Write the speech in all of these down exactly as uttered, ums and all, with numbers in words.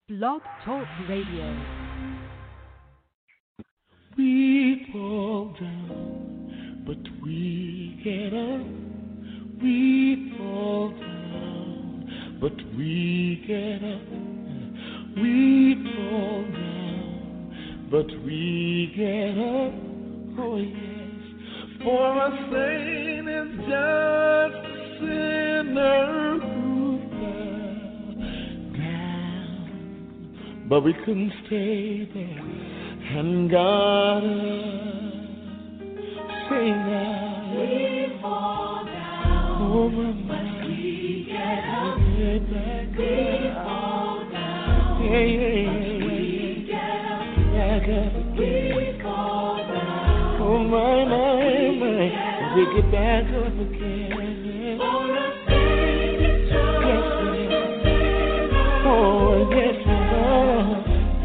Blog Talk Radio. We fall down, but we get up. We fall down, but we get up. We fall down, but we get up. Oh yes, for a saint is just a sinner who fell down, but we couldn't stay there. And God, say now, we fall down, oh, but we get up, get back we up. Fall down, yeah, yeah, yeah, we get up, back up, we fall down, oh my, my, my, we get back up again. For a Savior, yes, oh, yes, Lord.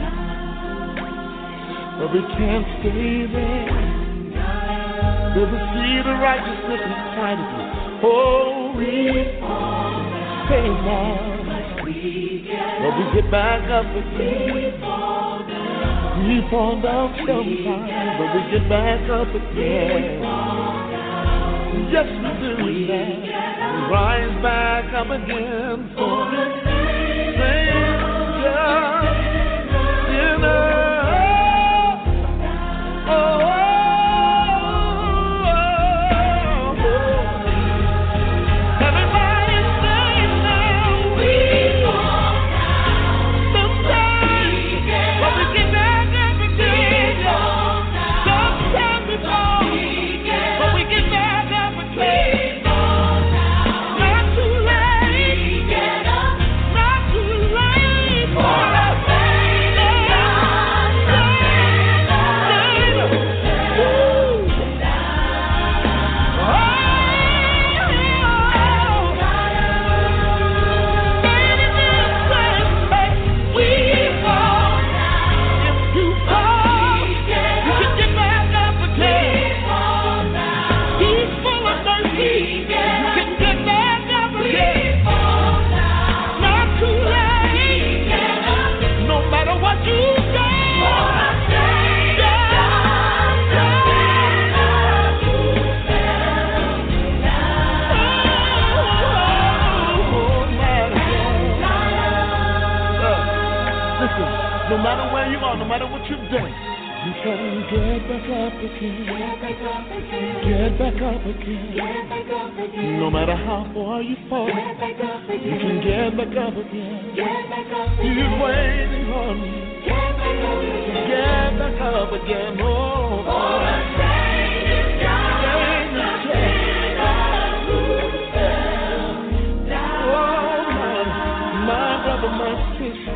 But we can't stay there. There's a seed of righteousness inside of you. Oh, we fall down, stay now. But we get back up again. We fall down, we fall down sometimes, but we get back up again. Yes, we do that. We rise back up again for the Savior, sinner. No matter where you are, no matter what you've done, you can get back up again. Get back up again. No matter how far you fall, you can get back up again. He's waiting on you. Get back up again. Oh, for a Savior, oh, my brother, my sister.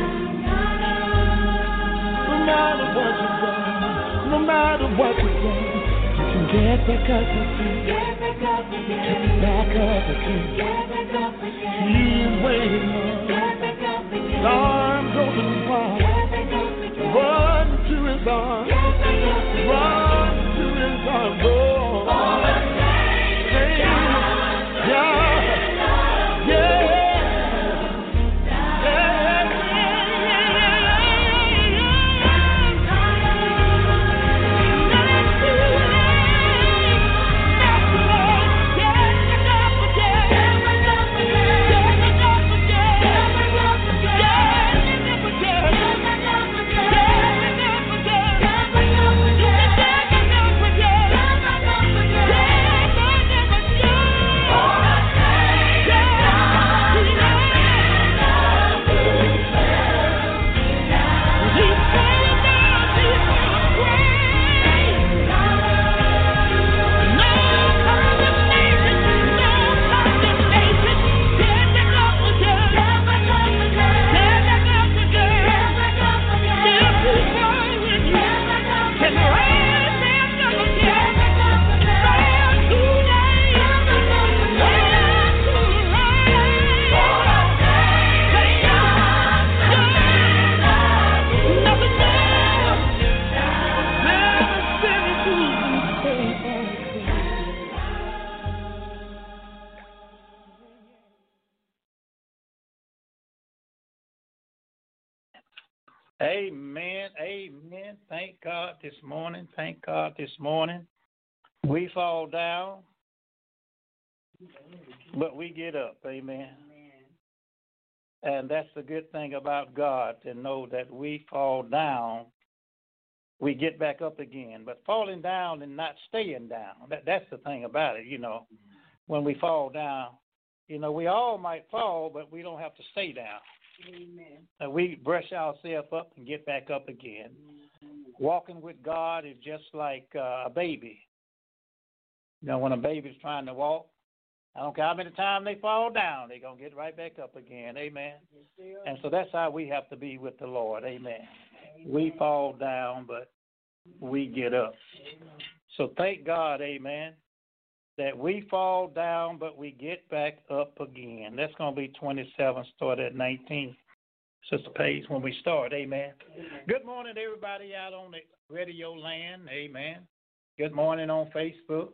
No matter what you've done, no matter what you've done, you can get back up again. Get back up again. Get back up again. Get back up again. He's waiting on. Get back up again. His arms open wide. Get back up again. Run to his arms. Get back up again. Run to his arms. Oh, for a Savior, yeah, yeah. Yeah. Amen. Amen. Thank God this morning. Thank God this morning. We fall down, but we get up. Amen. And that's the good thing about God, to know that we fall down, we get back up again. But falling down and not staying down, that, that's the thing about it, you know. When we fall down, you know, we all might fall, but we don't have to stay down. Amen. And we brush ourselves up and get back up again. Walking with God is just like uh, a baby. You know, when a baby's trying to walk, I don't care how many times they fall down, they're going to get right back up again. Amen. And so that's how we have to be with the Lord. Amen. We fall down, but we get up. So thank God, amen, that we fall down, but we get back up again. That's going to be twenty-seven, start at nineteen. Sister Paige, when we start, amen. Good morning, everybody out on the radio land, amen. Good morning on Facebook.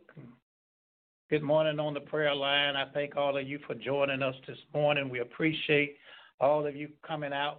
Good morning on the prayer line. I thank all of you for joining us this morning. We appreciate all of you coming out,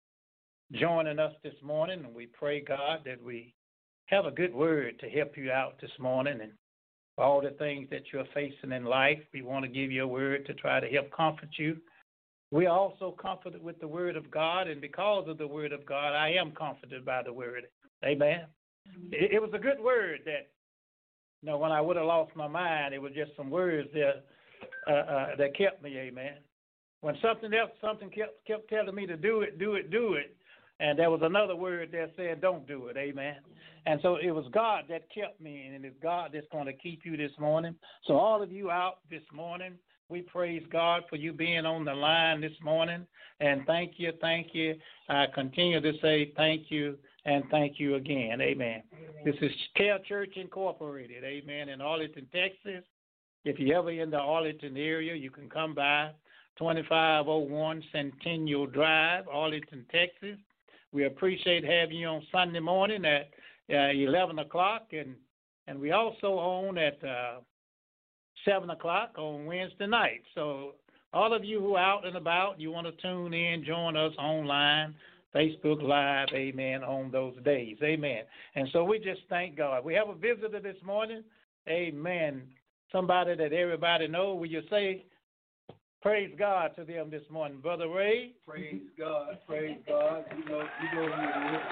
joining us this morning, and we pray, God, that we have a good word to help you out this morning. And for all the things that you're facing in life, we want to give you a word to try to help comfort you. We are also comforted with the word of God, and because of the word of God, I am comforted by the word. Amen. It, it was a good word that, you know, when I would have lost my mind, it was just some words there uh, uh, that kept me, amen. When something else, something kept kept telling me to do it, do it, do it, and there was another word there saying don't do it, amen. And so it was God that kept me, and it's God that's going to keep you this morning. So all of you out this morning, we praise God for you being on the line this morning, and thank you, thank you. I continue to say thank you and thank you again, amen. Amen. This is Care Church Incorporated, amen, in Arlington, Texas. If you're ever in the Arlington area, you can come by twenty-five oh one Centennial Drive, Arlington, Texas. We appreciate having you on Sunday morning at uh, eleven o'clock, and, and we also on at uh, seven o'clock on Wednesday night. So all of you who are out and about, you want to tune in, join us online, Facebook Live, amen, on those days, amen. And so we just thank God. We have a visitor this morning, amen, somebody that everybody knows. Will you say praise God to them this morning? Brother Ray? Praise God, praise God. You know, you know who it is.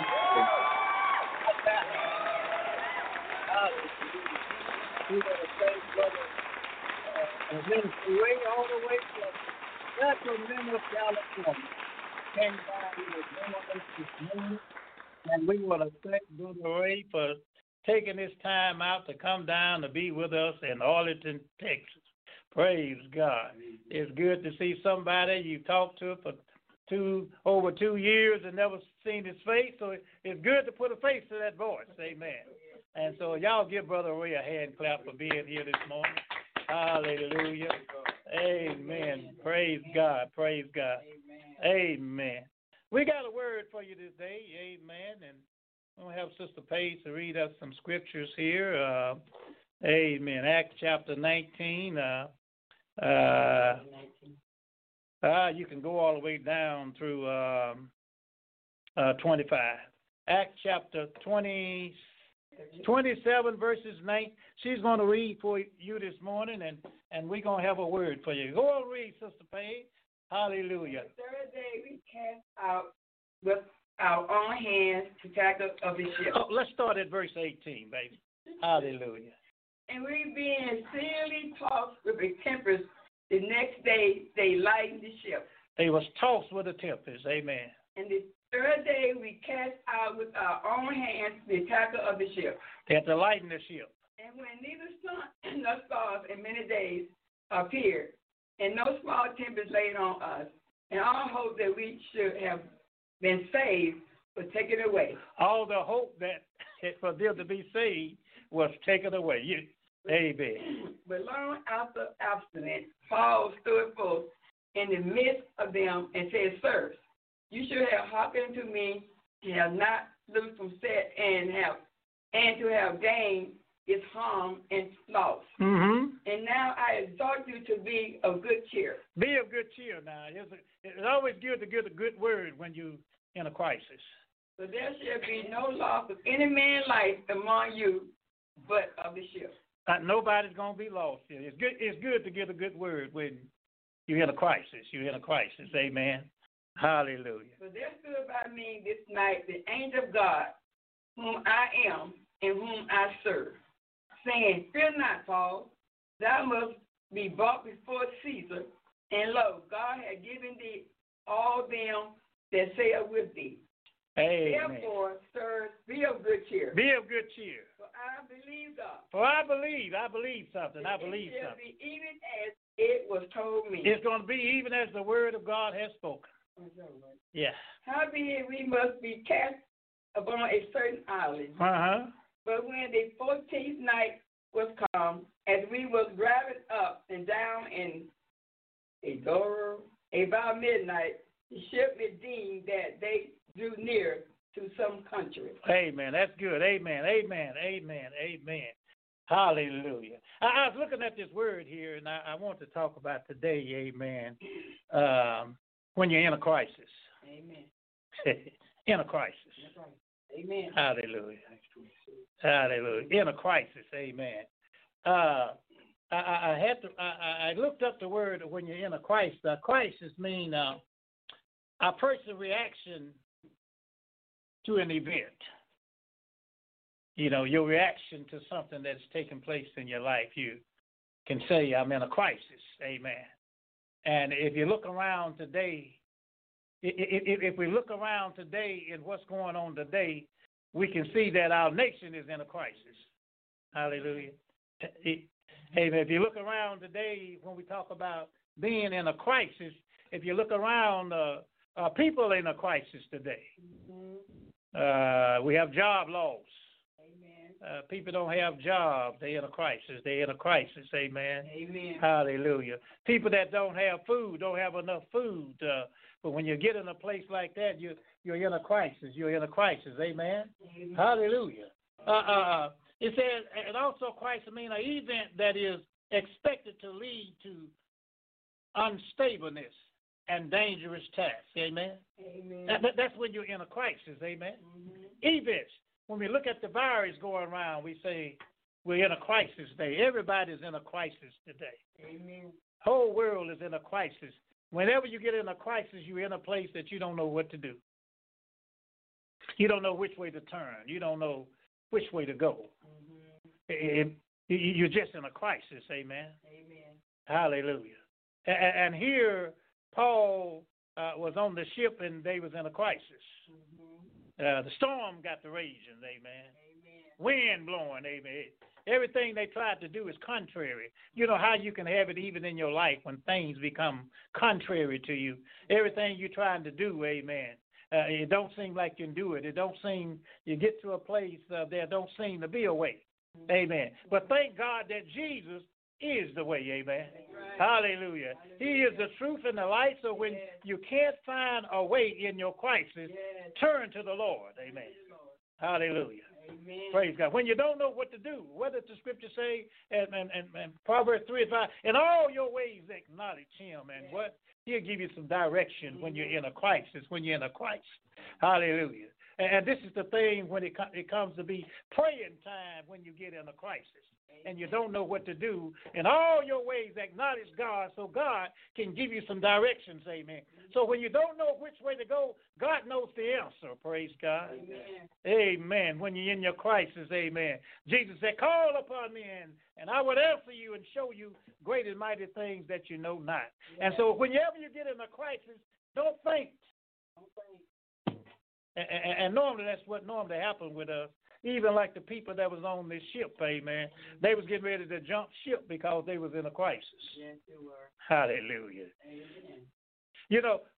We want to thank Brother uh, Minister Ray all the way from Sacramento, California. Came by with us this morning, and we want to thank Brother Ray for taking his time out to come down to be with us in Arlington, Texas. Praise God. It's good to see somebody you talked to for two over two years and never seen his face, so it's good to put a face to that voice. Amen. And so y'all give Brother Ray a hand clap for being here this morning. Hallelujah. Amen. Praise God. Praise God. Amen. We got a word for you today. Amen. And we'll have Sister Paige to read us some scriptures here. Uh, amen. Acts chapter nineteen. Uh, uh, uh, you can go all the way down through um, uh, twenty-five. Acts chapter twenty, twenty-seven, verses nine. She's going to read for you this morning, and, and we're going to have a word for you. Go on, read, Sister Paige. Hallelujah. The third day we cast out with our own hands the tackle of the ship. Oh, let's start at verse eighteen, baby. Hallelujah. And we being severely tossed with the tempest, the next day they lightened the ship. They was tossed with a tempest. Amen. And the third day we cast out with our own hands the tackle of the ship. They had to lighten the ship. And when neither sun nor stars in many days appeared, and no small tempest laid on us, and all hope that we should have been saved was taken away. All the hope that for them to be saved was taken away. You, amen. But long after abstinence, Paul stood forth in the midst of them and said, Sirs, you should have hearkened to me and have not loosed from set and have and to have gained is harm and loss. Mm-hmm. And now I exhort you to be of good cheer. Be of good cheer now. It's, a, it's always good to get a good word when you're in a crisis. So there shall be no loss of any man's life among you, but of the ship. Uh, nobody's going to be lost here. It's good, it's good to get a good word when you're in a crisis. You're in a crisis. Amen. Hallelujah. So there stood by me this night the angel of God, whom I am and whom I serve, saying, Fear not, Paul, thou must be brought before Caesar, and lo, God hath given thee all them that sail with thee. Amen. Therefore, sir, be of good cheer. Be of good cheer. For I believe God. For I believe, I believe something. I believe it shall something. be even as it was told me. It's going to be even as the word of God has spoken. Yeah. Howbeit we must be cast upon a certain island. Uh-huh. But when the fourteenth night was come, as we was driving up and down in Adora, about midnight, the ship deemed that they drew near to some country. Amen. That's good. Amen. Amen. Amen. Amen. Hallelujah. I, I was looking at this word here, and I, I want to talk about today, amen, um, when you're in a crisis. Amen. In a crisis. That's right. Amen. Hallelujah. Hallelujah. In a crisis. Amen. Uh, I, I had to. I, I looked up the word when you're in a crisis. A crisis means uh, a person's reaction to an event. You know, your reaction to something that's taking place in your life. You can say, I'm in a crisis. Amen. And if you look around today, if, if we look around today and what's going on today, we can see that our nation is in a crisis. Hallelujah. Amen. If you look around today, when we talk about being in a crisis, if you look around, uh, uh, people are in a crisis today. Mm-hmm. Uh, we have job loss. Amen. Uh, people don't have jobs. They're in a crisis. They're in a crisis. Amen. Amen. Hallelujah. People that don't have food don't have enough food. Uh, but when you get in a place like that, you, you're in a crisis. You're in a crisis. Amen. Amen. Hallelujah. Uh, uh, it says, and also crisis means an event that is expected to lead to unstableness and dangerous tasks. Amen. Amen. That, that, that's when you're in a crisis. Amen. Mm-hmm. Events. When we look at the virus going around, we say we're in a crisis today. Everybody's in a crisis today. Amen. Whole world is in a crisis. Whenever you get in a crisis, you're in a place that you don't know what to do. You don't know which way to turn. You don't know which way to go. Mm-hmm. It, it, you're just in a crisis. Amen. Amen. Hallelujah. And, and here, Paul uh, was on the ship and they was in a crisis. Mm-hmm. Uh, the storm got to raging, amen. Amen. Wind blowing, amen. Everything they tried to do is contrary. You know how you can have it even in your life when things become contrary to you. Everything you're trying to do, amen. Uh, it don't seem like you can do it. It don't seem, you get to a place uh, there don't seem to be a way, amen. But thank God that Jesus is the way, amen. Right. Hallelujah. Hallelujah. He is the truth and the light, so when yes. you can't find a way in your crisis, yes. turn to the Lord, amen. Lord. Hallelujah. Amen. Praise God. When you don't know what to do, what does the scripture say? And, and, and, and Proverbs three and five, in all your ways acknowledge him, and yes. what? He'll give you some direction mm-hmm. when you're in a crisis, when you're in a crisis. Hallelujah. And, and this is the thing when it, it comes to be praying time when you get in a crisis. And you don't know what to do. In all your ways, acknowledge God so God can give you some directions, amen. So when you don't know which way to go, God knows the answer, praise God. Amen. Amen. When you're in your crisis, amen. Jesus said, call upon me, and, and I would answer you and show you great and mighty things that you know not. Yeah. And so whenever you get in a crisis, don't faint. Don't faint. And, and, and normally that's what normally happens with us. Even like the people that was on this ship, amen, they was getting ready to jump ship because they was in a crisis. Yes, they were. Hallelujah. Amen. You know,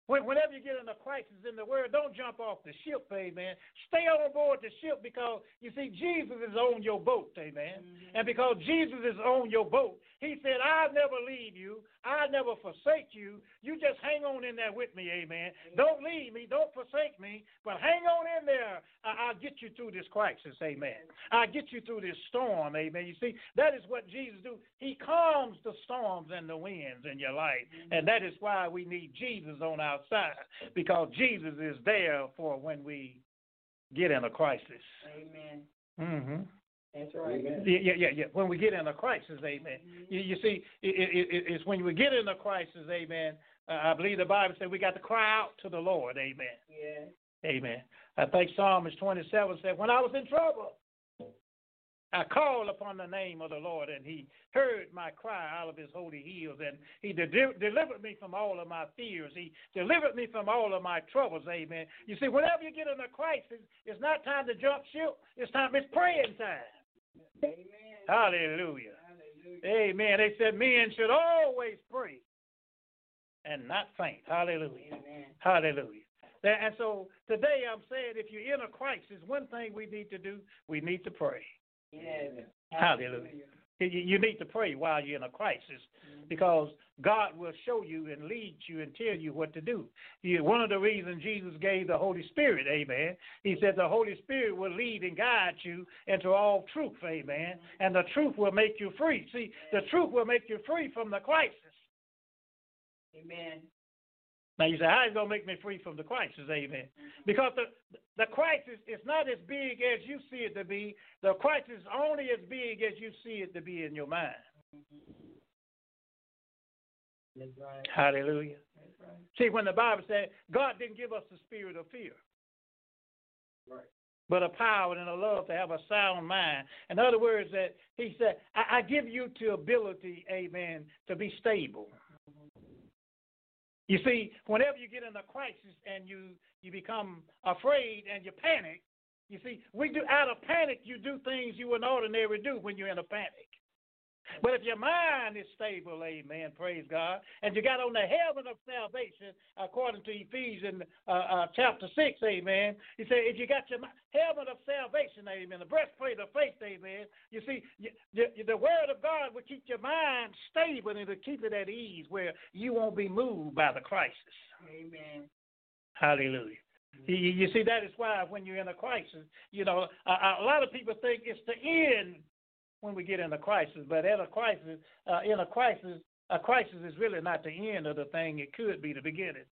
Whenever you get in a crisis in the word, don't jump off the ship, amen. Stay on board the ship because, you see, Jesus is on your boat, amen. Mm-hmm. And because Jesus is on your boat, he said, I'll never leave you. I'll never forsake you. You just hang on in there with me, amen. Mm-hmm. Don't leave me. Don't forsake me. But hang on in there. I'll get you through this crisis, amen. I'll get you through this storm, amen. You see, that is what Jesus do. He calms the storms and the winds in your life. Mm-hmm. And that is why we need Jesus on our side, because Jesus is there for when we get in a crisis. Amen. Mm-hmm. That's right. Yeah, yeah, yeah. When we get in a crisis, amen. Mm-hmm. You, you see, it, it, it, it's when we get in a crisis, amen. Uh, I believe the Bible said we got to cry out to the Lord, amen. Yeah. Amen. I think Psalms twenty-seven said, when I was in trouble, I called upon the name of the Lord, and he heard my cry out of his holy hills, and he de- delivered me from all of my fears. He delivered me from all of my troubles, amen. You see, whenever you get in a crisis, it's not time to jump ship. It's time, it's praying time. Amen. Hallelujah. Hallelujah. Amen. They said men should always pray and not faint. Hallelujah. Amen. Hallelujah. And so today I'm saying if you're in a crisis, one thing we need to do, we need to pray. Yes. Hallelujah. You need to pray while you're in a crisis, mm-hmm. because God will show you and lead you and tell you what to do. He, one of the reasons Jesus gave the Holy Spirit, amen, he said the Holy Spirit will lead and guide you into all truth, amen, mm-hmm. and the truth will make you free. See, the truth will make you free from the crisis. Amen. Now you say, how is it going to make me free from the crisis, amen? Because the the crisis is not as big as you see it to be. The crisis is only as big as you see it to be in your mind. That's right. Hallelujah. That's right. See, when the Bible said God didn't give us the spirit of fear, right, but a power and a love to have a sound mind. In other words, that he said, I, I give you the ability, amen, to be stable. You see, whenever you get in a crisis and you, you become afraid and you panic, you see, we do out of panic, you do things you wouldn't ordinarily do when you're in a panic. But if your mind is stable, amen, praise God, and you got on the helmet of salvation, according to Ephesians uh, uh, chapter six, amen, he said, if you got your helmet of salvation, amen, the breastplate of faith, amen, you see, you, the, the word of God will keep your mind stable and it'll keep it at ease where you won't be moved by the crisis. Amen. Hallelujah. You, you see, that is why when you're in a crisis, you know, a, a lot of people think it's the end when we get in a crisis, but at a crisis, uh, in a crisis, a crisis is really not the end of the thing. It could be the beginning.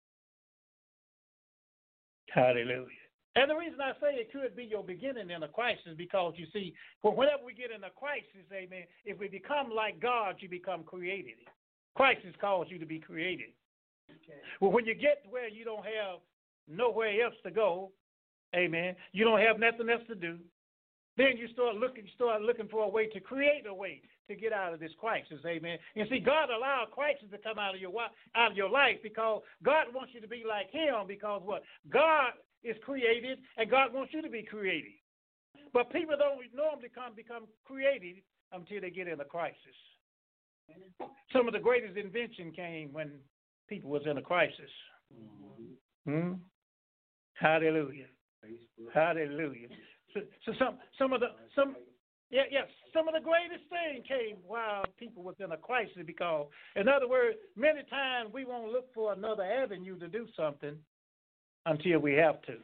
Hallelujah. And the reason I say it could be your beginning in a crisis because, you see, whenever we get in a crisis, amen, if we become like God, you become created. Crisis calls you to be created. Okay. Well, when you get to where you don't have nowhere else to go, amen, you don't have nothing else to do, then you start looking, start looking for a way to create a way to get out of this crisis, amen. And see, God allowed crisis to come out of your out of your life because God wants you to be like Him. Because what? God is created, and God wants you to be created. But people don't normally come become created until they get in a crisis. Some of the greatest invention came when people was in a crisis. Mm-hmm. Hmm? Hallelujah. Hallelujah. So, so some some of the some yeah yeah some of the greatest thing came while people was in a crisis because, in other words, many times we won't look for another avenue to do something until we have to.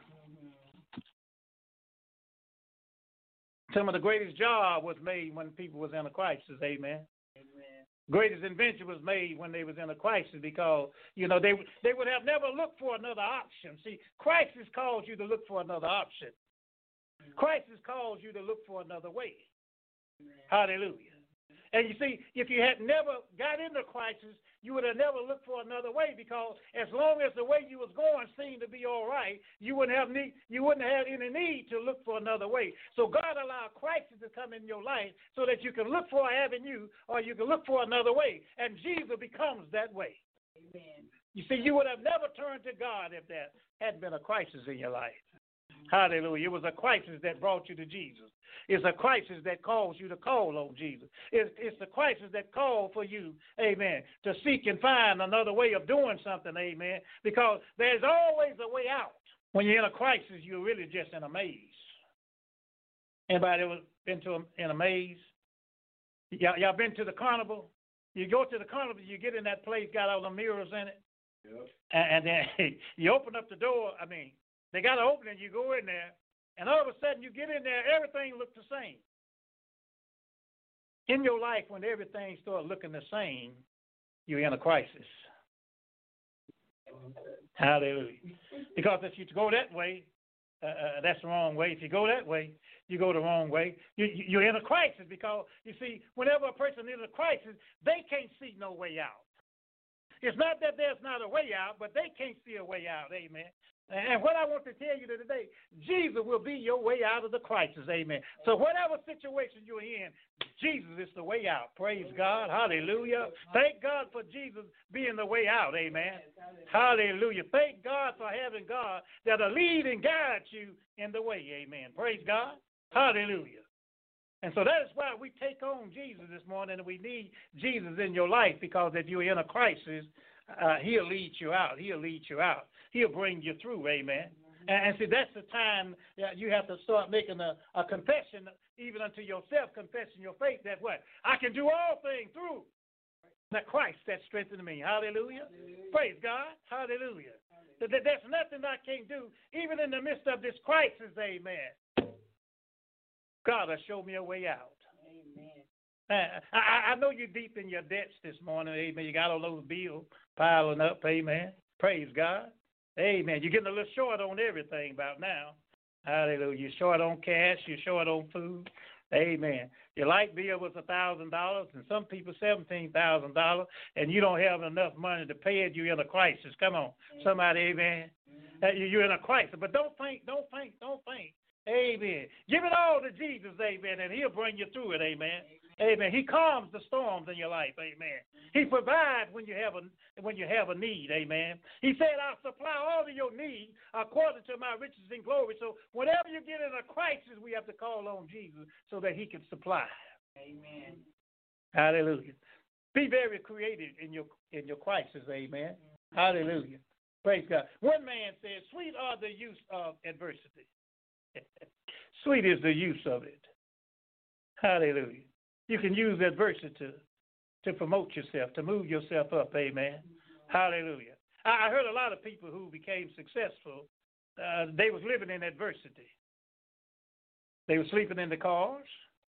Some of the greatest job was made when people was in a crisis. Amen. Amen. Greatest invention was made when they was in a crisis because, you know, they they would have never looked for another option. See, crisis calls you to look for another option. Crisis calls you to look for another way. Amen. Hallelujah. And you see, if you had never got into crisis, you would have never looked for another way because as long as the way you was going seemed to be all right, you wouldn't have need, you wouldn't have any need to look for another way. So God allowed crisis to come in your life so that you can look for an avenue or you can look for another way. And Jesus becomes that way. Amen. You see, you would have never turned to God if there hadn't been a crisis in your life. Hallelujah. It was a crisis that brought you to Jesus. It's a crisis that calls you to call on Jesus. It's, it's a crisis that calls for you, amen, to seek and find another way of doing something, amen, because there's always a way out. When you're in a crisis, you're really just in a maze. Anybody ever been to a, in a maze? Y'all, y'all been to the carnival? You go to the carnival, you get in that place, got all the mirrors in it, yep. and, and then you open up the door. I mean, they got to open it, you go in there, and all of a sudden you get in there, everything looks the same. In your life, when everything starts looking the same, you're in a crisis. Hallelujah. Because if you go that way, uh, uh, that's the wrong way. If you go that way, you go the wrong way. You, you, you're in a crisis because, you see, whenever a person is in a crisis, they can't see no way out. It's not that there's not a way out, but they can't see a way out. Amen. And what I want to tell you today, Jesus will be your way out of the crisis. Amen. So whatever situation you're in, Jesus is the way out. Praise God. Hallelujah. Thank God for Jesus being the way out. Amen. Hallelujah. Thank God for having God that'll lead and guide you in the way. Amen. Praise God. Hallelujah. And so that is why we take on Jesus this morning, and we need Jesus in your life, because if you're in a crisis, uh, he'll lead you out. He'll lead you out. He'll bring you through, amen. And, and see, that's the time that you have to start making a, a confession, even unto yourself, confessing your faith, that what? I can do all things through the Christ that strengthens me. Hallelujah. Hallelujah. Praise God. Hallelujah. Hallelujah. There's nothing I can't do, even in the midst of this crisis, amen. God will show me a way out. Amen. Uh, I, I know you're deep in your debts this morning, amen. You got all those bills piling up, amen. Praise God. Amen. You're getting a little short on everything about now. Hallelujah. You're short on cash. You're short on food. Amen. Your light bill was one thousand dollars, and some people seventeen thousand dollars, and you don't have enough money to pay it. You're in a crisis. Come on. Somebody, amen. Uh, you're in a crisis. But don't faint. Don't faint. Don't faint. Amen. Give it all to Jesus, amen, and he'll bring you through it, amen. Amen. He calms the storms in your life, amen. He provides when you have a when you have a need, amen. He said, I'll supply all of your needs according to my riches and glory. So whenever you get in a crisis, we have to call on Jesus so that he can supply. Amen. Hallelujah. Be very creative in your in your crisis, amen. Hallelujah. Praise God. One man said, sweet are the use of adversity. Sweet is the use of it. Hallelujah. You can use adversity to, to promote yourself, to move yourself up. Amen. Hallelujah. I, I heard a lot of people who became successful, uh, they was living in adversity. They were sleeping in the cars.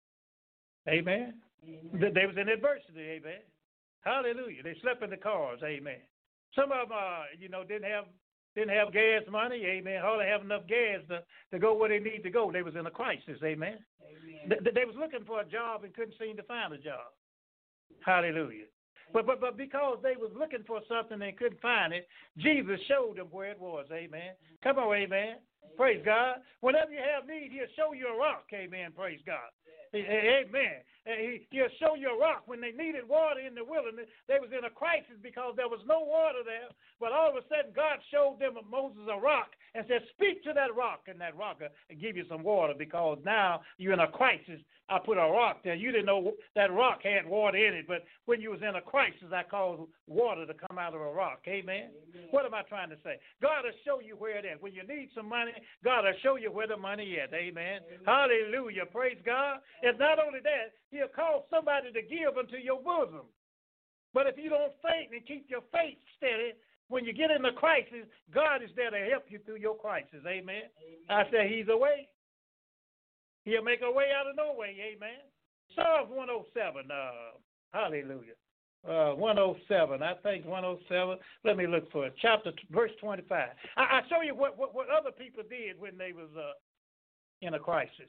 Amen. Amen. They was in adversity. Amen. Hallelujah. They slept in the cars. Amen. Some of them, uh, you know, didn't have Didn't have gas money, amen. Hardly have enough gas to, to go where they need to go. They was in a crisis, amen. Amen. They, they was looking for a job and couldn't seem to find a job. Hallelujah. But but but because they was looking for something and couldn't find it, Jesus showed them where it was, amen. Come on, amen. Praise God. Whenever you have need, he'll show you a rock, amen. Praise God. Amen. He'll show you a rock. When they needed water in the wilderness, they was in a crisis because there was no water there. But all of a sudden, God showed them Moses a rock and said, speak to that rock, and that rock will give you some water, because now you're in a crisis. I put a rock there. You didn't know that rock had water in it, but when you was in a crisis, I caused water to come out of a rock. Amen? Amen. What am I trying to say? God will show you where it is. When you need some money, God will show you where the money is. Amen? Amen. Hallelujah. Praise God. And not only that, he'll call somebody to give unto your bosom. But if you don't faint and keep your faith steady, when you get in a crisis, God is there to help you through your crisis. Amen? Amen. I say he's a way. He'll make a way out of no way. Amen. Psalms one oh seven. Uh, hallelujah. Uh, one oh seven. I think one oh seven. Let me look for it. Chapter, verse twenty-five. I, I show you what, what, what other people did when they was uh, in a crisis.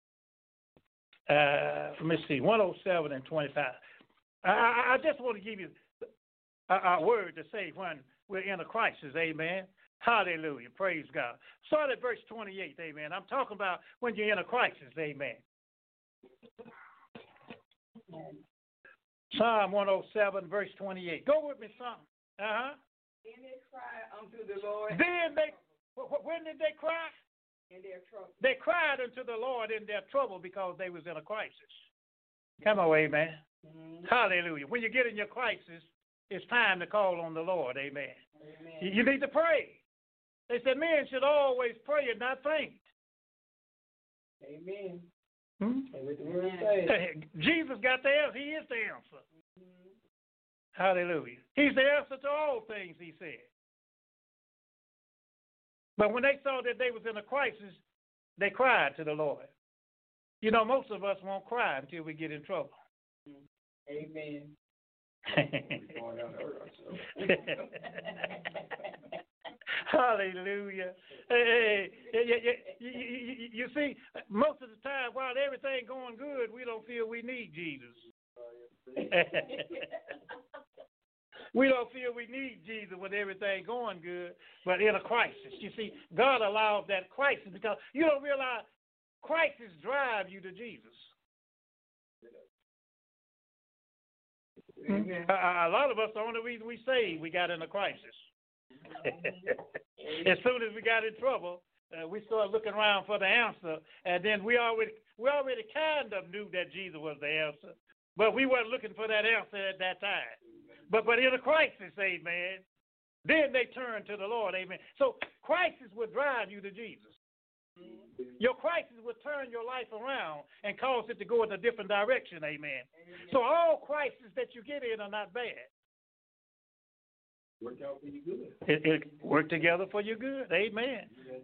Uh, let me see. one oh seven and twenty-five. I, I, I just want to give you a, a word to say when we're in a crisis. Amen. Hallelujah. Praise God. Start at verse twenty-eight. Amen. I'm talking about when you're in a crisis. Amen. Psalm one oh seven, verse twenty-eight. Go with me, Psalm. Uh-huh. Then they cry unto the Lord. Then they, when did they cry? In their trouble. They cried unto the Lord in their trouble because they was in a crisis. Come on, amen. Mm-hmm. Hallelujah. When you get in your crisis, it's time to call on the Lord, amen. Amen. You, you need to pray. They said men should always pray and not faint. Amen. Hmm? Amen. Jesus got the answer. He is the answer. Mm-hmm. Hallelujah. He's the answer to all things, he said. But when they saw that they was in a crisis, they cried to the Lord. You know, most of us won't cry until we get in trouble. Amen. Hallelujah. Hey, hey, hey, you, you, you see, most of the time, while everything going good, we don't feel we need Jesus. We don't feel we need Jesus when everything going good, but in a crisis. You see, God allowed that crisis because you don't realize crisis drive you to Jesus. Mm-hmm. A, a lot of us, the only reason we saved, we got in a crisis. As soon as we got in trouble, uh, we started looking around for the answer, and then we already we already kind of knew that Jesus was the answer, but we weren't looking for that answer at that time. But but in a crisis, amen, then they turn to the Lord, amen. So crisis will drive you to Jesus. Your crisis will turn your life around and cause it to go in a different direction, amen. Amen. So all crises that you get in are not bad. Work out for your good. It, it work together for your good, amen.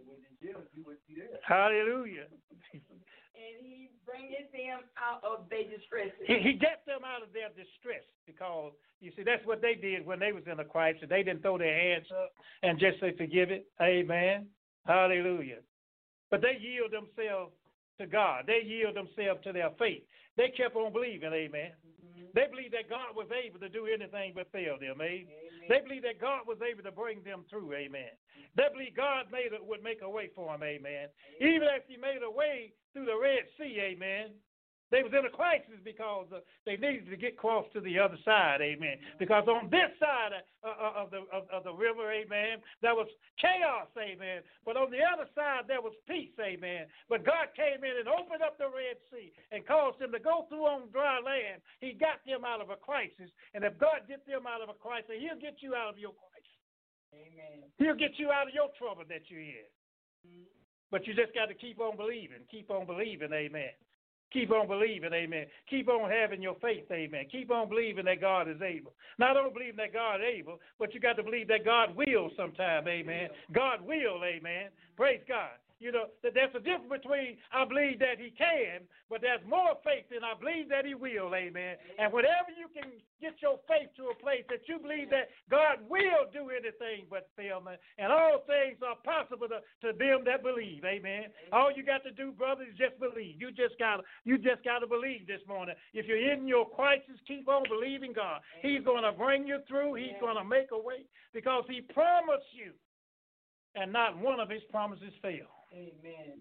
Hallelujah. And he bringeth them out of their distress. He, he gets them out of their distress because, you see, that's what they did when they was in a crisis. They didn't throw their hands up and just say, forgive it, amen. Hallelujah. But they yield themselves to God. They yield themselves to their faith. They kept on believing, amen. Mm-hmm. They believed that God was able to do anything but fail them, amen. Amen. They believed that God was able to bring them through, amen. Mm-hmm. They believed God made it, would make a way for them, amen. Amen. Even if he made a way through the Red Sea, amen. They was in a crisis because uh, they needed to get across to the other side, amen. Because on this side of, uh, of, the, of, of the river, amen, there was chaos, amen. But on the other side, there was peace, amen. But God came in and opened up the Red Sea and caused them to go through on dry land. He got them out of a crisis. And if God gets them out of a crisis, he'll get you out of your crisis. Amen. He'll get you out of your trouble that you're in. Mm-hmm. But you just got to keep on believing. Keep on believing, amen. Keep on believing, amen. Keep on having your faith, amen. Keep on believing that God is able. Not only believing that God is able, but you got to believe that God will sometime, amen. God will, amen. Praise God. You know, there's a difference between I believe that he can, but there's more faith than I believe that he will, amen. And whenever you can get your faith to a place that you believe that God will do anything but fail, man, and all things are possible to, to them that believe, amen. All you got to do, brother, is just believe. You just got to you just got to believe this morning. If you're in your crisis, keep on believing God. He's going to bring you through. He's going to make a way because he promised you, and not one of his promises fail. Amen.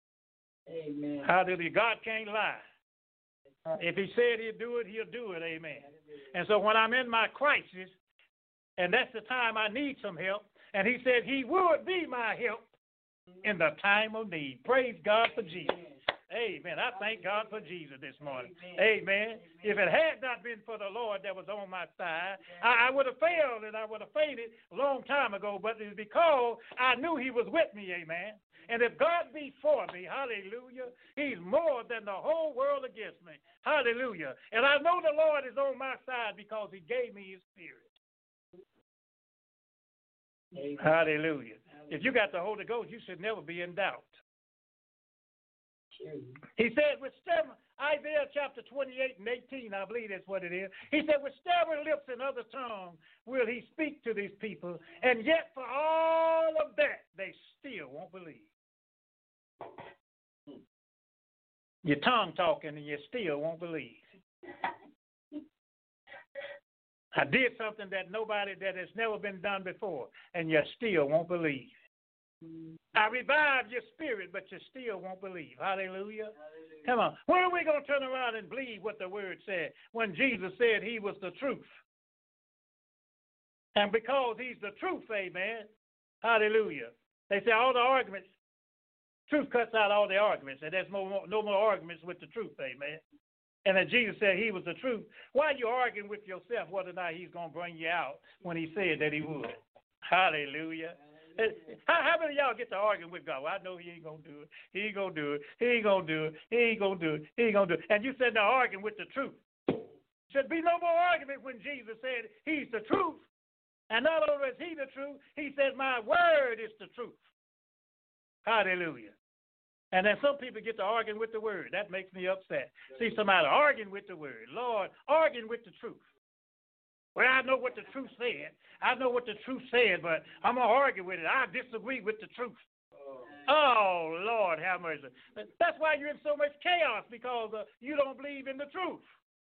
Amen. Hallelujah. God can't lie. If he said he'll do it, he'll do it. Amen. And so when I'm in my crisis, and that's the time I need some help, and he said he would be my help in the time of need. Praise God for Jesus. Amen. I thank God for Jesus this morning. Amen. Amen. If it had not been for the Lord that was on my side, I, I would have failed and I would have fainted a long time ago, but it's because I knew he was with me. Amen. And if God be for me, hallelujah, he's more than the whole world against me. Hallelujah. And I know the Lord is on my side because he gave me his spirit. Amen. Hallelujah. If you got the Holy Ghost, you should never be in doubt. He said, with stammering, Isaiah chapter twenty-eight and eighteen, I believe that's what it is. He said, with stammering lips and other tongue will he speak to these people, and yet for all of that, they still won't believe. Your tongue talking and you still won't believe. I did something that nobody, that has never been done before, and you still won't believe. I revived your spirit, but you still won't believe. Hallelujah. Hallelujah. Come on. When are we going to turn around and believe what the word said when Jesus said he was the truth? And because he's the truth, amen, hallelujah. They say all the arguments Truth cuts out all the arguments, and there's no, no more arguments with the truth, amen. And that Jesus said he was the truth. Why are you arguing with yourself whether or not he's going to bring you out when he said that he would? Hallelujah. How, how many of y'all get to arguing with God? Well, I know he ain't going to do it. He ain't going to do it. He ain't going to do it. He ain't going to do it. He ain't going to do it. And you said now arguing with the truth. Should be no more argument when Jesus said he's the truth. And not only is he the truth, he said my word is the truth. Hallelujah. And then some people get to arguing with the word. That makes me upset. See somebody arguing with the word. Lord, arguing with the truth. Well, I know what the truth said. I know what the truth said, but I'm going to argue with it. I disagree with the truth. Oh, Lord, have mercy. That's why you're in so much chaos, because uh, you don't believe in the truth.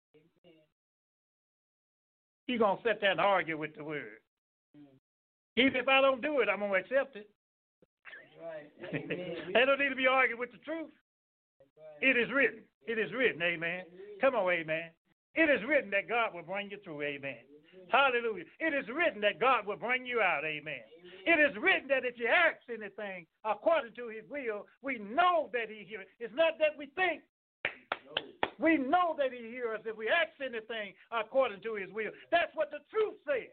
You're going to sit there and argue with the word. Even if I don't do it, I'm going to accept it. Right. They don't need to be arguing with the truth. Right. It is written. It is written, amen. Come on, amen. It is written that God will bring you through, amen. Amen. Hallelujah. It is written that God will bring you out, amen. Amen. It is written that if you ask anything according to his will, we know that he hears. It's not that we think. No. We know that he hears us if we ask anything according to his will. That's what the truth says.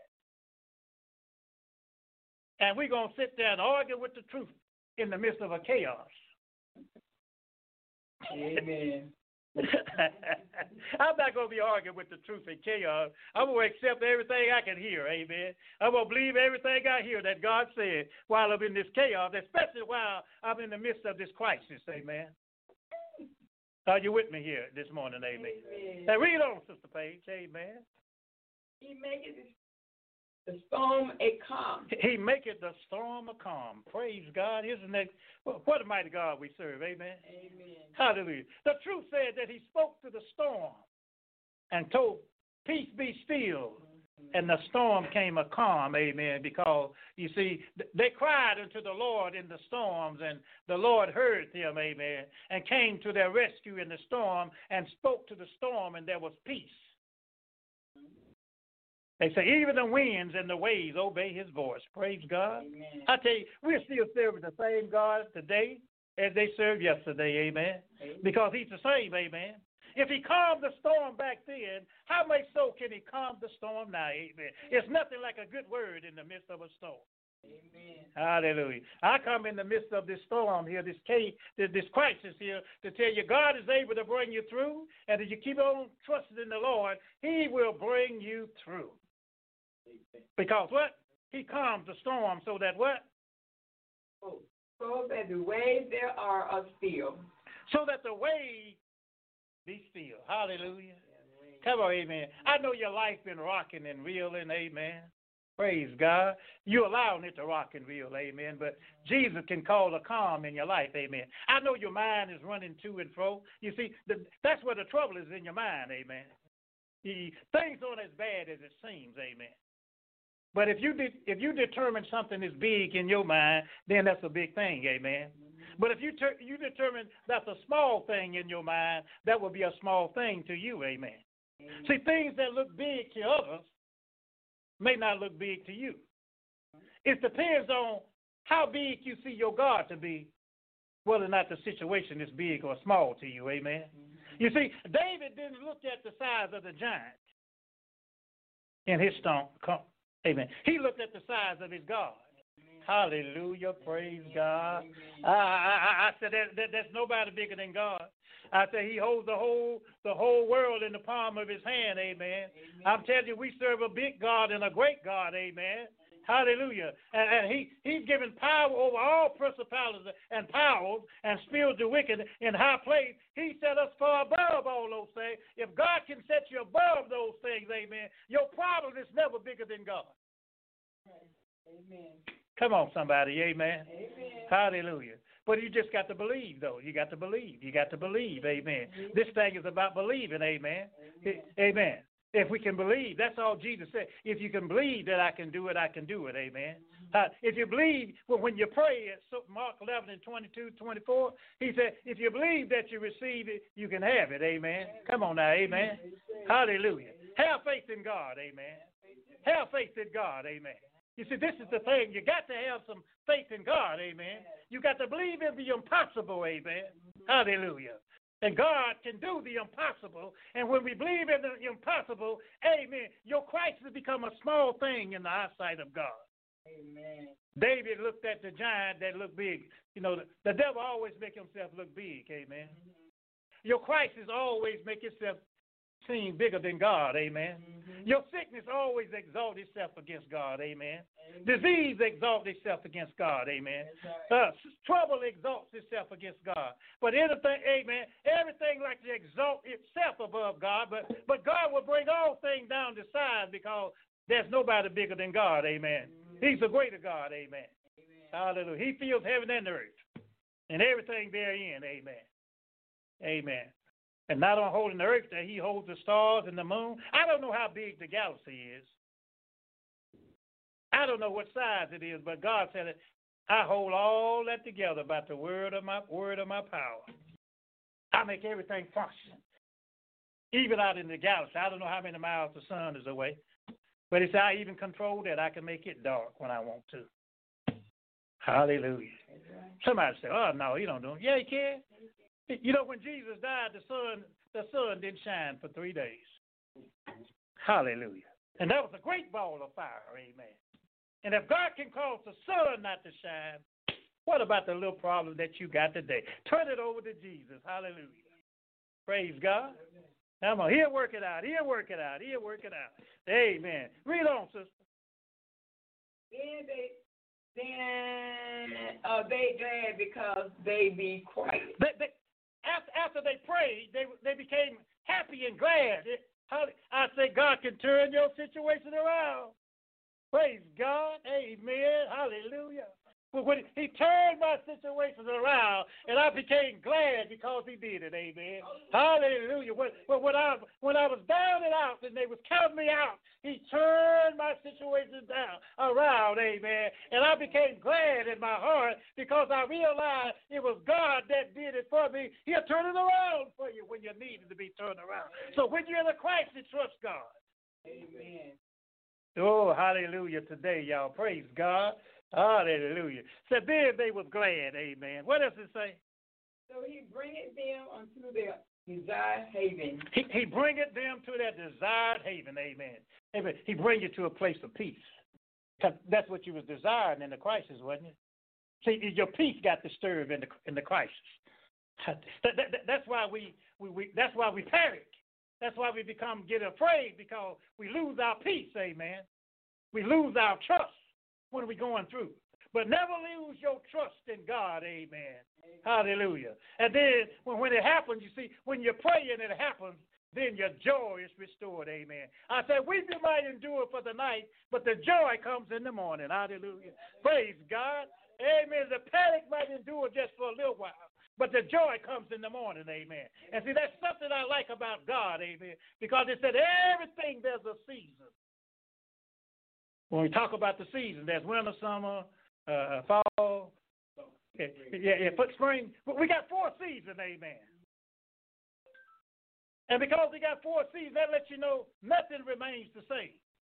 And we're going to sit there and argue with the truth in the midst of a chaos. Amen. I'm not going to be arguing with the truth in chaos. I'm going to accept everything I can hear, amen. I'm going to believe everything I hear that God said while I'm in this chaos, especially while I'm in the midst of this crisis, amen. Are you with me here this morning, amen? Amen. Now read on, Sister Paige, amen. He maketh the storm a calm. He maketh the storm a calm. Praise God. Isn't that what a mighty God we serve, amen? Amen. Hallelujah. The truth said that he spoke to the storm and told, peace be still. Mm-hmm. And the storm came a calm, amen, because, you see, they cried unto the Lord in the storms, and the Lord heard them, amen, and came to their rescue in the storm and spoke to the storm, and there was peace. They say, even the winds and the waves obey his voice. Praise God. Amen. I tell you, we're still serving the same God today as they served yesterday, amen, amen, because he's the same, amen. If he calmed the storm back then, how much so can he calm the storm now, amen? It's nothing like a good word in the midst of a storm. Amen. Hallelujah. I come in the midst of this storm here, this case, this crisis here, to tell you God is able to bring you through, and if you keep on trusting in the Lord, he will bring you through. Because what? He calms the storm so that what? Oh, so that the waves there are, are still. So that the waves be still. Hallelujah. Come on, amen. I know your life been rocking and reeling, amen. Praise God. You're allowing it to rock and reel, amen. But Jesus can call a calm in your life, amen. I know your mind is running to and fro. You see, the, that's where the trouble is, in your mind, amen. The, things aren't as bad as it seems, amen. But if you de- if you determine something is big in your mind, then that's a big thing, amen. But if you ter- you determine that's a small thing in your mind, that will be a small thing to you, amen. Amen. See, things that look big to others may not look big to you. It depends on how big you see your God to be, whether or not the situation is big or small to you, amen. Mm-hmm. You see, David didn't look at the size of the giant in his stone. Amen. He looked at the size of his God. Amen. Hallelujah. Praise Amen. God. Amen. I, I, I said that, that that's nobody bigger than God. I said he holds the whole the whole world in the palm of his hand. Amen. Amen. I'm telling you, we serve a big God and a great God. Amen. Hallelujah. And, and he, he's given power over all principalities and powers and spiritual wicked in high place. He set us far above all those things. If God can set you above those things, amen, your problem is never bigger than God. Amen. Come on, somebody. Amen. Amen. Hallelujah. But you just got to believe, though. You got to believe. You got to believe. Amen. Amen. This thing is about believing. Amen. Amen. Amen. If we can believe, that's all Jesus said. If you can believe that I can do it, I can do it. Amen. Mm-hmm. Uh, if you believe, well, when you pray, at Mark eleven and twenty-two, twenty-four, he said, if you believe that you receive it, you can have it. Amen. Amen. Come on now. Amen. Amen. Hallelujah. Have faith in God. Amen. Have faith in God. Amen. You see, this is the thing. You got to have some faith in God, amen. You got to believe in the impossible, amen. Hallelujah. And God can do the impossible. And when we believe in the impossible, amen, your Christ has become a small thing in the eyesight of God. Amen. David looked at the giant that looked big. You know, the, the devil always make himself look big, amen. Mm-hmm. Your crisis always make itself seem bigger than God, amen. Mm-hmm. Your sickness always exalts itself against God, amen. Amen. Disease exalts itself against God, amen. Right. Uh, trouble exalts itself against God. But anything, amen, everything like to exalt itself above God, but, but God will bring all things down to size because there's nobody bigger than God, amen. Mm-hmm. He's a greater God, amen. Amen. Hallelujah. He fills heaven and earth and everything therein, amen. Amen. And not on holding the earth, that he holds the stars and the moon. I don't know how big the galaxy is. I don't know what size it is, but God said it. I hold all that together by the word of my word of my power. I make everything function. Even out in the galaxy. I don't know how many miles the sun is away. But he said, I even control that. I can make it dark when I want to. Hallelujah. Right. Somebody say, oh, no, he don't do it. Yeah, he can. You know, when Jesus died, the sun, the sun didn't shine for three days. Hallelujah. And that was a great ball of fire, amen. And if God can cause the sun not to shine, what about the little problem that you got today? Turn it over to Jesus. Hallelujah. Praise God. Come on, he'll work it out. He'll work it out. He'll work it out. Amen. Read on, sister. Then they, then uh, they glad because they be quiet. They, they, after, after they prayed, they they became happy and glad. It, I say God can turn your situation around. Praise God. Amen. Hallelujah. When he turned my situation around, and I became glad because he did it, amen. Hallelujah. When, when, I, when I was down and out and they was counting me out, he turned my situation down around, amen. And I became glad in my heart because I realized it was God that did it for me. He'll turn it around for you when you need it to be turned around. So when you're in the Christ, you trust God. Amen. Oh, hallelujah today, y'all. Praise God. Hallelujah. So then they was glad, amen. What does it say? So he bringeth them unto their desired haven. He, he bringeth them to their desired haven, amen. Amen. He bring you to a place of peace. That's what you was desiring in the crisis, wasn't it? See, your peace got disturbed in the in the crisis. That, that, that, that's why we, we, we that's why we panic. That's why we become get afraid because we lose our peace, amen. We lose our trust when we're going through. But never lose your trust in God, amen. Amen. Hallelujah. And then when, when it happens, you see, when you pray and it happens, then your joy is restored, amen. I said, we might endure for the night, but the joy comes in the morning. Hallelujah. Praise God. Amen. The panic might endure just for a little while, but the joy comes in the morning, amen. And see, that's something I like about God, amen, because it said everything there's a season. When we talk about the season, there's winter, summer, uh, fall, okay. yeah, yeah, but spring. We got four seasons, amen. And because we got four seasons, that lets you know nothing remains the same.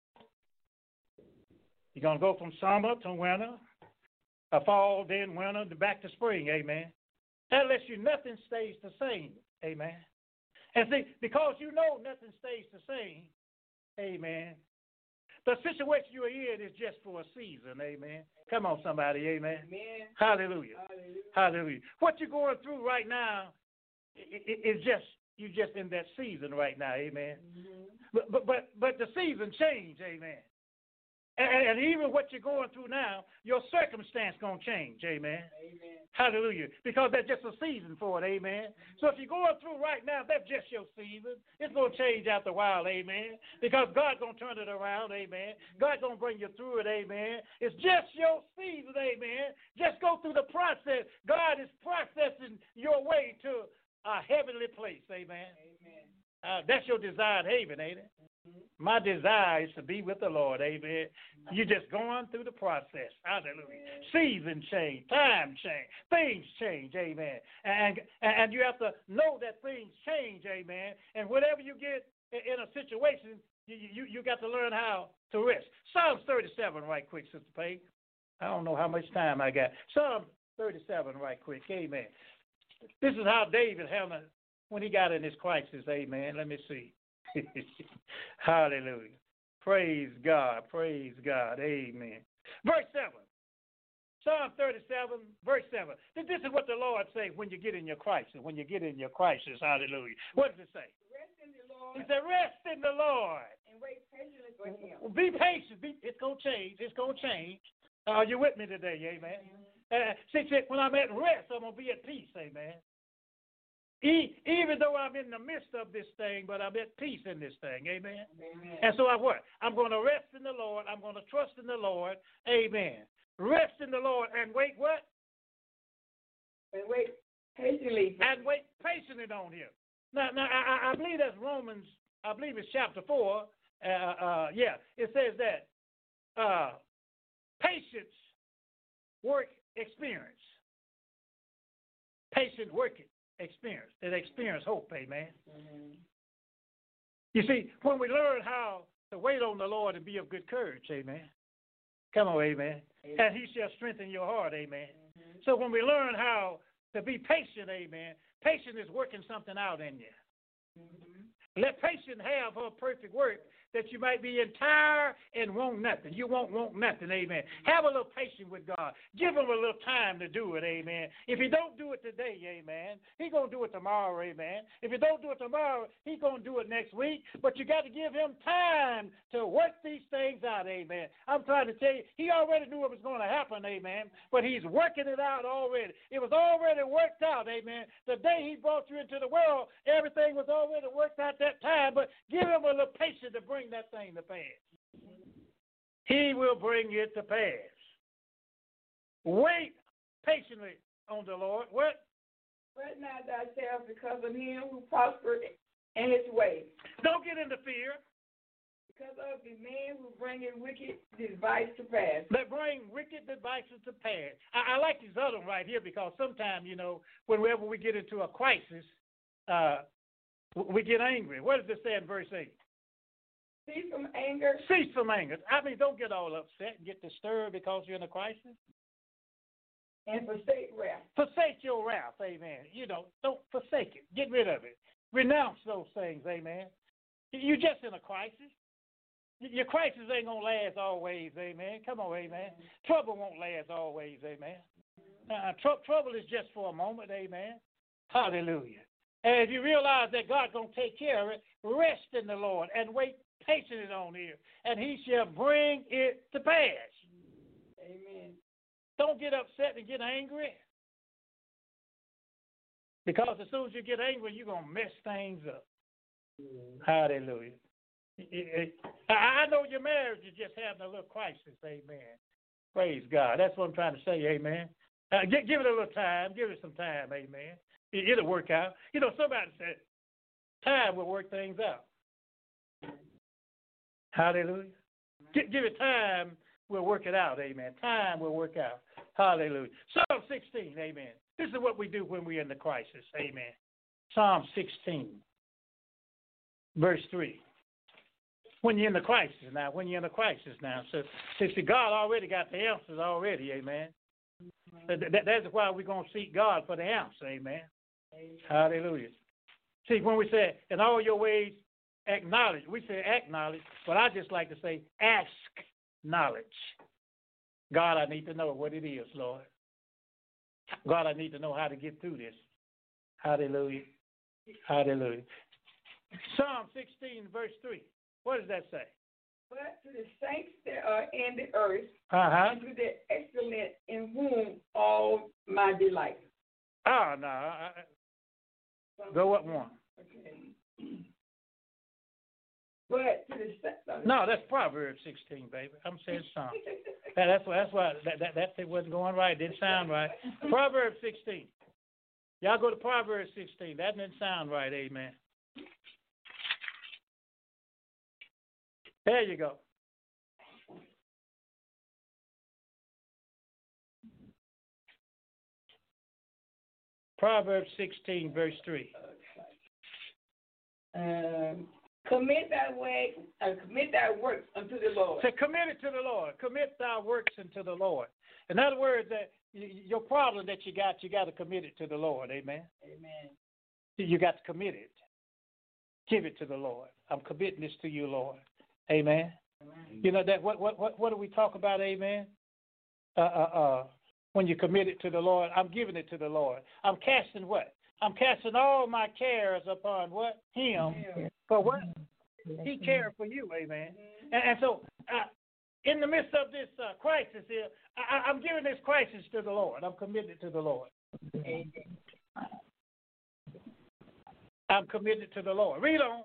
You're going to go from summer to winter, a fall, then winter, back to spring, amen. That lets you nothing stays the same, amen. And see, because you know nothing stays the same, amen, the situation you're in is just for a season, amen. Come on, somebody, amen. Amen. Hallelujah. Hallelujah. Hallelujah. What you're going through right now is just, you're just in that season right now, amen. Mm-hmm. But, but, but, but the season changed, amen. And, and even what you're going through now, your circumstance going to change, amen. Amen. Hallelujah. Because that's just a season for it, amen. Mm-hmm. So if you're going through right now, that's just your season. It's going to change after a while, amen. Because God's going to turn it around, amen. God's going to bring you through it, amen. It's just your season, amen. Just go through the process. God is processing your way to a heavenly place, amen. Amen. Uh, that's your desired haven, ain't it? My desire is to be with the Lord, amen. You're just going through the process. Hallelujah. Season change, time change, things change, amen. And, and you have to know that things change, amen. And whatever you get in a situation, You, you, you got to learn how to rest. Psalms thirty-seven, right quick, Sister Page. I don't know how much time I got. Psalm thirty-seven, right quick. Amen. This is how David handled when he got in his crisis. Amen. Let me see. Hallelujah. Praise God. Praise God. Amen. Verse seven. Psalm thirty-seven, verse seven. This is what the Lord says when you get in your crisis. When you get in your crisis. Hallelujah. What does it say? Rest in the Lord. He said, rest in the Lord. And wait patiently for him. Be patient. Be, it's going to change. It's going to change. Are you with me today? Amen. Uh, see, see, when I'm at rest, I'm going to be at peace. Amen. E, even though I'm in the midst of this thing, but I'm at peace in this thing. Amen. Amen. And so I what? I'm going to rest in the Lord. I'm going to trust in the Lord. Amen. Rest in the Lord and wait what? And wait patiently. And wait patiently on him. Now, now I, I believe that's Romans, I believe it's chapter four. Uh, uh, yeah, it says that uh, patience, work, experience. Patient, work, experience. That experience hope, amen. Mm-hmm. You see, when we learn how to wait on the Lord and be of good courage, amen. Come on, amen. Amen. And he shall strengthen your heart, amen. Mm-hmm. So when we learn how to be patient, amen, patience is working something out in you. Mm-hmm. Let patience have her perfect work, that you might be entire and want nothing. You won't want nothing, amen. Have a little patience with God. Give him a little time to do it, amen. If he don't do it today, amen, he's going to do it tomorrow, amen. If he don't do it tomorrow, he's going to do it next week. But you got to give him time to work these things out, amen. I'm trying to tell you, he already knew it was going to happen, amen, but he's working it out already. It was already worked out, amen. The day he brought you into the world, everything was already worked out that time, but give him a little patience to bring that thing to pass. He will bring it to pass. Wait patiently on the Lord. What? Fret not thyself because of him who prospered in his way. Don't get into fear. Because of the man who bringeth wicked device to pass. That bring wicked devices to pass. I, I like this other one right here because sometimes, you know, whenever we get into a crisis, uh, we get angry. What does it say in verse eight? Cease from anger. Cease from anger. I mean, don't get all upset and get disturbed because you're in a crisis. And forsake wrath. Forsake your wrath, amen. You know, don't forsake it. Get rid of it. Renounce those things, amen. You're just in a crisis. Your crisis ain't going to last always, amen. Come on, amen. Trouble won't last always, amen. Uh, tr- trouble is just for a moment, amen. Hallelujah. And if you realize that God's going to take care of it, rest in the Lord and wait patiently on him, and he shall bring it to pass. Amen. Don't get upset and get angry, because as soon as you get angry, you're going to mess things up. Mm. Hallelujah. I know your marriage is just having a little crisis, amen. Praise God. That's what I'm trying to say, amen. Uh, give, give it a little time. Give it some time, amen. It, it'll work out. You know, somebody said, time will work things out. Hallelujah. Give, give it time, we'll work it out, amen. Time will work out. Hallelujah. Psalm sixteen, amen. This is what we do when we're in the crisis, amen. Psalm sixteen, verse three. When you're in the crisis now, when you're in the crisis now. So, see, God already got the answers already, amen. Mm-hmm. That, that's why we're going to seek God for the answer, amen. Amen. Hallelujah. See, when we say, in all your ways, acknowledge. We say acknowledge, but I just like to say ask knowledge. God, I need to know what it is, Lord. God, I need to know how to get through this. Hallelujah. Hallelujah. Psalm sixteen, verse three. What does that say? But to the saints that are in the earth, uh-huh. and to the excellent in whom all my delight. Oh, no. I, I, go up one. Okay. But to the no, that's Proverbs sixteen, baby. I'm saying Psalm. that, that's why. That's why that that, that thing wasn't going right. It didn't sound right. Proverbs sixteen. Y'all go to Proverbs sixteen. That didn't sound right. Amen. There you go. Proverbs sixteen, verse three. Um, Commit thy way, uh, commit thy works unto the Lord. Say, commit it to the Lord. Commit thy works unto the Lord. In other words, that your problem that you got, you got to commit it to the Lord. Amen. Amen. You got to commit it. Give it to the Lord. I'm committing this to you, Lord. Amen. Amen. You know that what what what what do we talk about? Amen. Uh uh uh. When you commit it to the Lord, I'm giving it to the Lord. I'm casting what? I'm casting all my cares upon what? Him. Yeah. For what? He cared for you. Amen. Mm-hmm. And, and so, uh, in the midst of this uh, crisis here, I, I'm giving this crisis to the Lord. I'm committed to the Lord. Amen. I'm committed to the Lord. Read on.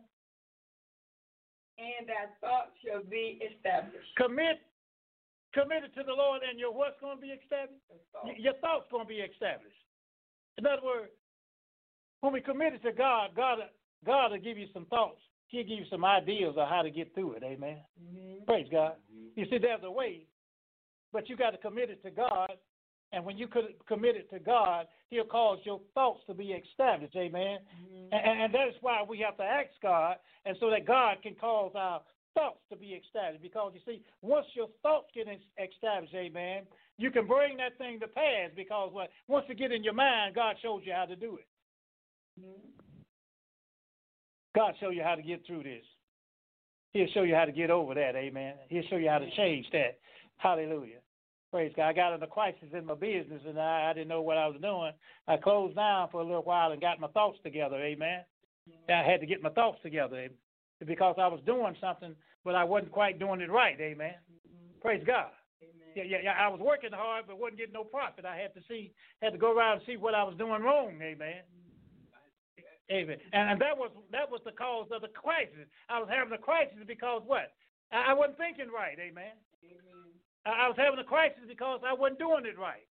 And thy thoughts shall be established. Commit, committed to the Lord, and your what's going to be established? Thoughts. Your thoughts going to be established. In other words, when we committed to God, God, God will give you some thoughts. He'll give you some ideas of how to get through it. Amen. Mm-hmm. Praise God. Mm-hmm. You see, there's a way, but you got to commit it to God. And when you commit it to God, He'll cause your thoughts to be established. Amen. Mm-hmm. And, and that is why we have to ask God, and so that God can cause our thoughts to be established. Because, you see, once your thoughts get established, amen, you can bring that thing to pass. Because what, once you get in your mind, God shows you how to do it. Mm-hmm. God show you how to get through this. He'll show you how to get over that. Amen. He'll show you how to change that. Hallelujah. Praise God. I got in a crisis in my business, and I, I didn't know what I was doing. I closed down for a little while and got my thoughts together. Amen. Mm-hmm. I had to get my thoughts together because I was doing something, but I wasn't quite doing it right. Amen. Mm-hmm. Praise God. Amen. Yeah, yeah, yeah. I was working hard, but wasn't getting no profit. I had to see, had to go around and see what I was doing wrong. Amen. Amen. And, and that was that was the cause of the crisis. I was having a crisis because what? I, I wasn't thinking right. Amen. Amen. I, I was having a crisis because I wasn't doing it right.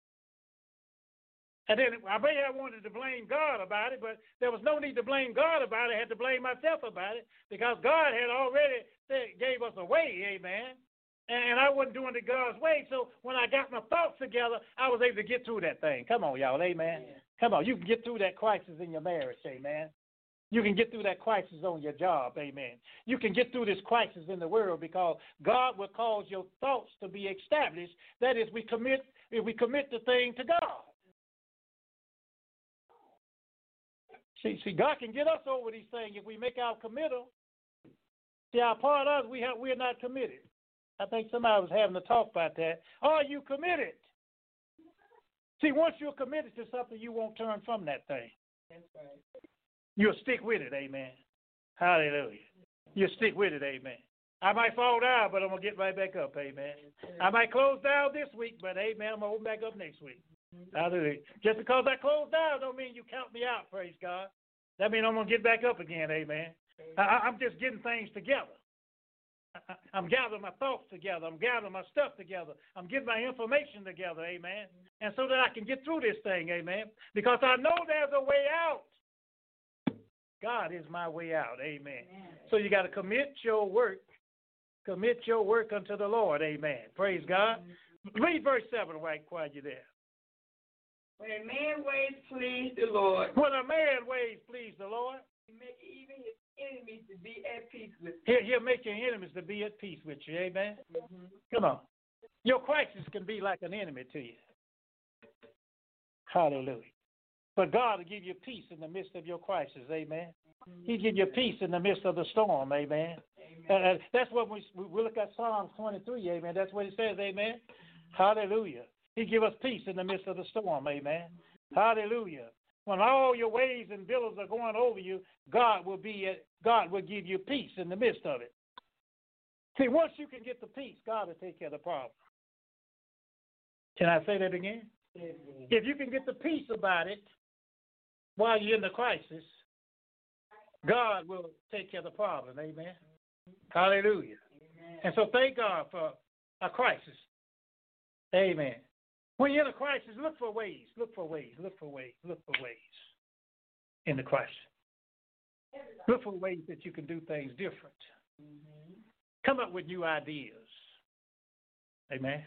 And then I may have wanted to blame God about it, but there was no need to blame God about it. I had to blame myself about it because God had already said, gave us a way. Amen. And I wasn't doing it God's way. So when I got my thoughts together, I was able to get through that thing. Come on, y'all. Amen. Yeah. Come on. You can get through that crisis in your marriage. Amen. You can get through that crisis on your job. Amen. You can get through this crisis in the world because God will cause your thoughts to be established. That is, we commit, if we commit the thing to God. See, see, God can get us over these things if we make our committal. See, our part of us, we have, we're not committed. I think somebody was having a talk about that. Are you committed? See, once you're committed to something, you won't turn from that thing. That's right. You'll stick with it, amen. Hallelujah. You'll stick with it, amen. I might fall down, but I'm going to get right back up, amen. I might close down this week, but amen, I'm going to open back up next week. Hallelujah. Just because I close down don't mean you count me out, praise God. That means I'm going to get back up again, amen. I, I'm just getting things together. I'm gathering my thoughts together. I'm gathering my stuff together. I'm getting my information together, amen. And so that I can get through this thing, amen. Because I know there's a way out. God is my way out, amen. Amen. So you got to commit your work. Commit your work unto the Lord, amen. Praise God. Read verse seven while you're there. When a man ways please the Lord. When a man ways please the Lord. He make even his enemies to be at peace with you. He'll, he'll make your enemies to be at peace with you, amen? Mm-hmm. Come on. Your crisis can be like an enemy to you. Hallelujah. But God will give you peace in the midst of your crisis, amen? Mm-hmm. He'll give you peace in the midst of the storm, amen? Amen. Uh, that's what we, we look at Psalms twenty-three, amen? That's what it says, amen? Mm-hmm. Hallelujah. He give us peace in the midst of the storm, amen? Hallelujah. When all your waves and billows are going over you, God will be at, God will give you peace in the midst of it. See, once you can get the peace, God will take care of the problem. Can I say that again? Mm-hmm. If you can get the peace about it while you're in the crisis, God will take care of the problem. Amen. Mm-hmm. Hallelujah. Amen. And so thank God for a crisis. Amen. When you're in a crisis, look for ways, look for ways, look for ways, look for ways in the crisis. Look for ways that you can do things different. Mm-hmm. Come up with new ideas. Amen.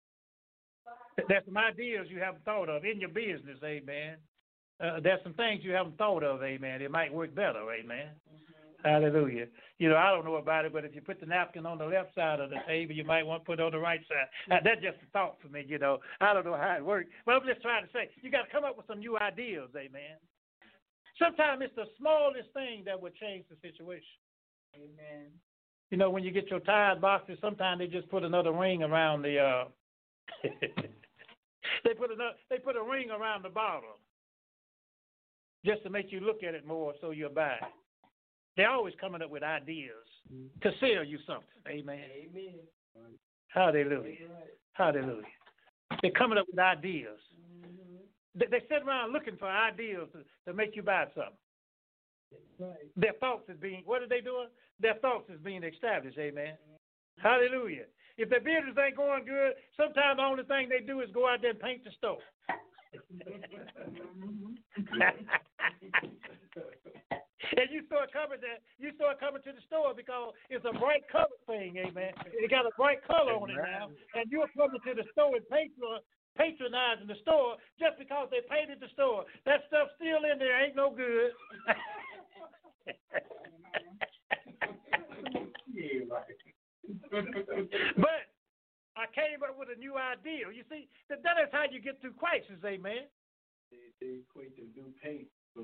There's some ideas you haven't thought of in your business, amen. Uh, there's some things you haven't thought of, amen. It might work better, amen. Mm-hmm. Hallelujah. You know, I don't know about it, but if you put the napkin on the left side of the table, you might want to put it on the right side. Uh, that's just a thought for me, you know. I don't know how it works. But I'm just trying to say, you got to come up with some new ideas, amen. Sometimes it's the smallest thing that would change the situation. Amen. You know, when you get your tide boxes, sometimes they just put another ring around the, uh, they put another, they put a ring around the bottle just to make you look at it more so you'll buy it. They're always coming up with ideas to sell you something. Amen. Amen. Hallelujah. Hallelujah. They're coming up with ideas. Mm-hmm. They, they sit around looking for ideas to, to make you buy something. Right. Their thoughts is being, what are they doing? Their thoughts is being established. Amen. Mm-hmm. Hallelujah. If their business ain't going good, sometimes the only thing they do is go out there and paint the store. And you start coming there, you start coming to the store because it's a bright color thing, amen. It got a bright color on it now, and you're coming to the store and patron, patronizing the store just because they painted the store. That stuff still in there ain't no good. But I came up with a new idea. You see, that, that is how you get through crisis, amen. They, they equate the new paint.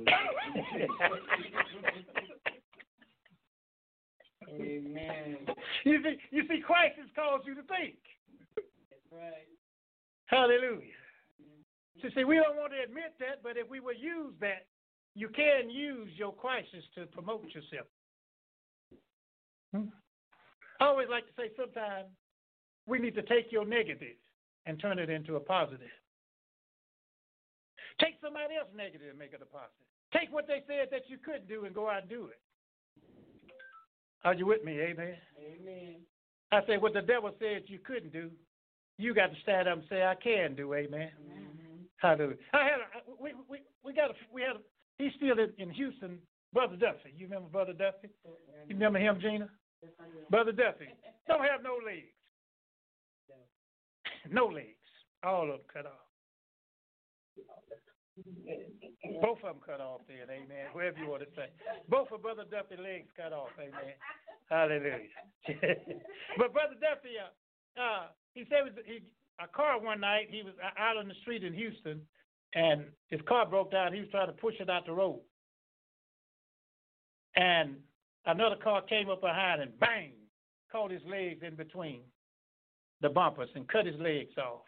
Amen. You see, you see, crisis calls you to think. That's right. Hallelujah. Mm-hmm. So see, we don't want to admit that, but if we would use that, you can use your crisis to promote yourself. Hmm? I always like to say sometimes we need to take your negative and turn it into a positive. Take somebody else's negative and make it a positive. Take what they said that you couldn't do and go out and do it. Are you with me? Amen. Amen. I say what the devil said you couldn't do, you got to stand up and say I can do. Amen. Mm-hmm. Hallelujah. I had a, we we we got a, we had a, he's still in, in Houston, Brother Duffy. You remember Brother Duffy? You remember him, Gina? Brother Duffy don't have no legs. No legs. All of them cut off. Both of them cut off then, amen. Whoever you want to say. Both of Brother Duffy's legs cut off, amen. Hallelujah. But Brother Duffy, uh, uh, he said it was, he, a car one night, he was out on the street in Houston, and his car broke down. He was trying to push it out the road. And another car came up behind and bang, caught his legs in between the bumpers and cut his legs off.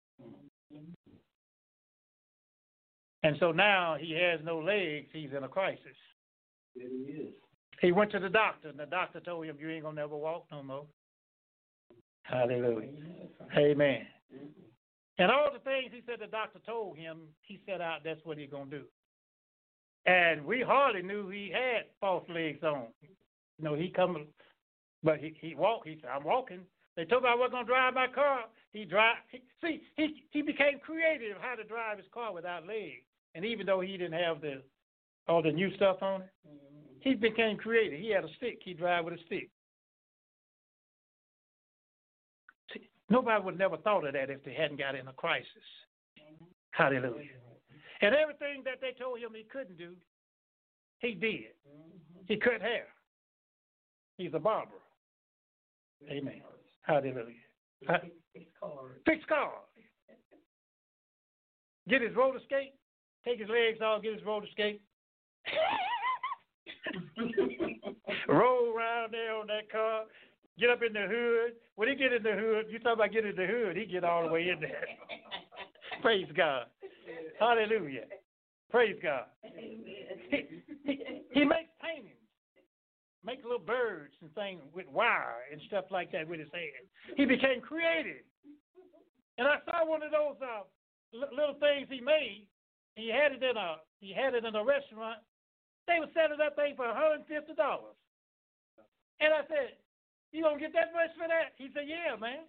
And so now he has no legs. He's in a crisis. There he is. He went to the doctor, and the doctor told him, you ain't going to never walk no more. Hallelujah. Amen. And all the things he said the doctor told him, he set out that's what he's going to do. And we hardly knew he had false legs on. You know, he come, but he, he walked. He said, I'm walking. They told me I wasn't going to drive my car. He drive. He, see, he he became creative how to drive his car without legs. And even though he didn't have the all the new stuff on it, mm-hmm. he became creative. He had a stick. He drive with a stick. See, nobody would have never thought of that if they hadn't got in a crisis. Mm-hmm. Hallelujah. And everything that they told him he couldn't do, he did. Mm-hmm. He cut hair. He's a barber. Amen. Hallelujah. Fix cars. Fix cars. Get his roller skate. Take his legs off. Get his roller skate. Roll around there on that car. Get up in the hood. When he get in the hood, you talk about getting in the hood, he get all the way in there. Praise God. Hallelujah. Praise God. He, he, he makes paintings. Make little birds and things with wire and stuff like that with his hand. He became creative. And I saw one of those uh, l- little things he made. He had it in a he had it in a restaurant. They were selling that thing for one hundred fifty dollars. And I said, you gonna get that much for that? He said, yeah, man.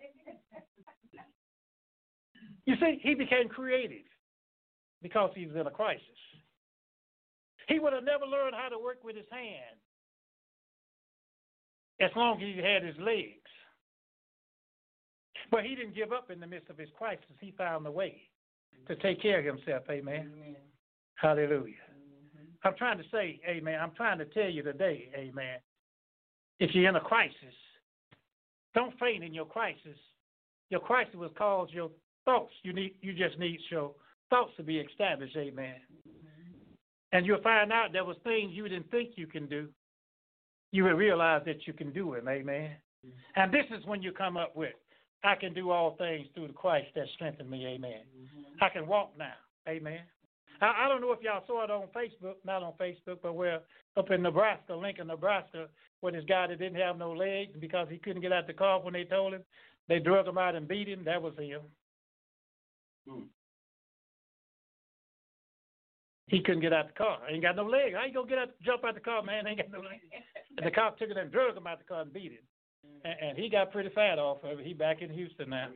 You see, he became creative because he was in a crisis. He would have never learned how to work with his hands as long as he had his legs. But he didn't give up in the midst of his crisis. He found a way to take care of himself. Amen. Amen. Hallelujah. Mm-hmm. I'm trying to say, amen, I'm trying to tell you today, amen, if you're in a crisis, don't faint in your crisis. Your crisis will cause your thoughts. You need, you just need your thoughts to be established, amen. And you'll find out there was things you didn't think you can do. You will realize that you can do them, amen. Mm-hmm. And this is when you come up with, I can do all things through the Christ that strengthened me, amen. Mm-hmm. I can walk now, amen. I, I don't know if y'all saw it on Facebook, not on Facebook, but where up in Nebraska, Lincoln, Nebraska, where this guy that didn't have no legs because he couldn't get out the car when they told him, they drug him out and beat him. That was him. Mm. He couldn't get out the car. He ain't got no legs. How you gonna get out, jump out the car, man? Ain't got no legs. And the cop took it and drug him out the car and beat him. And, and he got pretty fat off of it. He back in Houston now.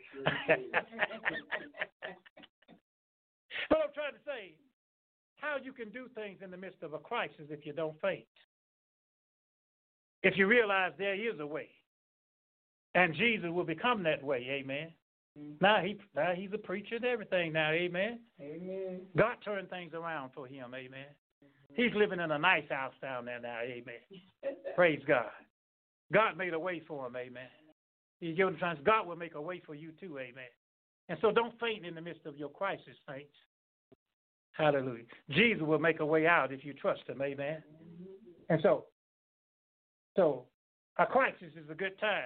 What I'm trying to say, how you can do things in the midst of a crisis if you don't faint. If you realize there is a way. And Jesus will become that way, amen. Mm-hmm. Now he now he's a preacher and everything now, amen. Amen. God turned things around for him, amen. Mm-hmm. He's living in a nice house down there now, amen. Praise God. God made a way for him, amen. You get what I'm trying to say? God will make a way for you too, amen. And so don't faint in the midst of your crisis, saints. Hallelujah. Jesus will make a way out if you trust him, amen. Mm-hmm. And so, so a crisis is a good time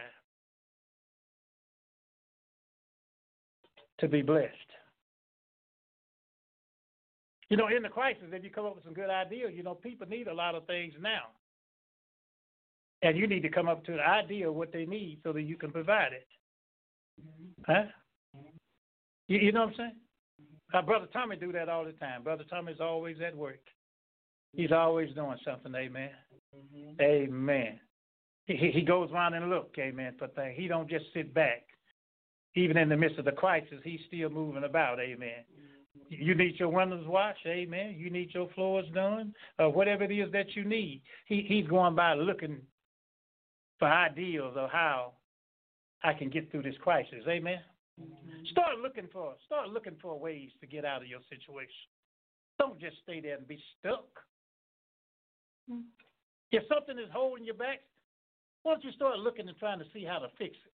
to be blessed. You know, in the crisis, if you come up with some good ideas, you know, people need a lot of things now. And you need to come up to the idea of what they need so that you can provide it. Mm-hmm. Huh? You, you know what I'm saying? Uh, Brother Tommy do that all the time. Brother Tommy's always at work. He's always doing something, amen. Mm-hmm. Amen. He, he goes around and look, amen, for things. He don't just sit back. Even in the midst of the crisis, he's still moving about, amen. Mm-hmm. You need your windows washed, amen. You need your floors done, or whatever it is that you need. He, he's going by looking for ideas of how I can get through this crisis, amen. Mm-hmm. Start looking for start looking for ways to get out of your situation. Don't just stay there and be stuck. Mm-hmm. If something is holding you back, why don't you start looking and trying to see how to fix it?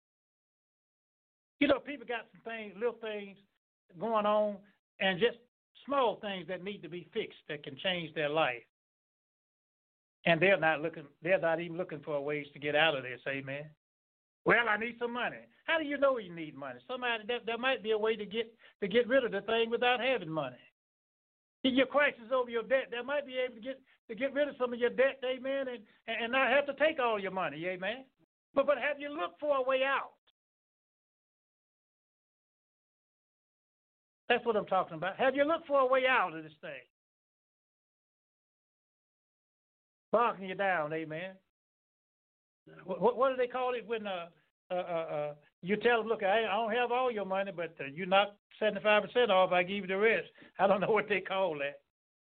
You know, people got some things, little things going on, and just small things that need to be fixed that can change their life. And they're not looking, they're not even looking for ways to get out of this, amen. Well, I need some money. How do you know you need money? Somebody, there, there might be a way to get to get rid of the thing without having money. If your crisis over your debt, there might be able to get to get rid of some of your debt, amen, and, and not have to take all your money, amen. But but have you looked for a way out? That's what I'm talking about. Have you looked for a way out of this thing? Barking you down, amen. What, what, what do they call it when uh, uh, uh, you tell them, look, I, I don't have all your money, but uh, you knock seventy-five percent off, I give you the rest. I don't know what they call that.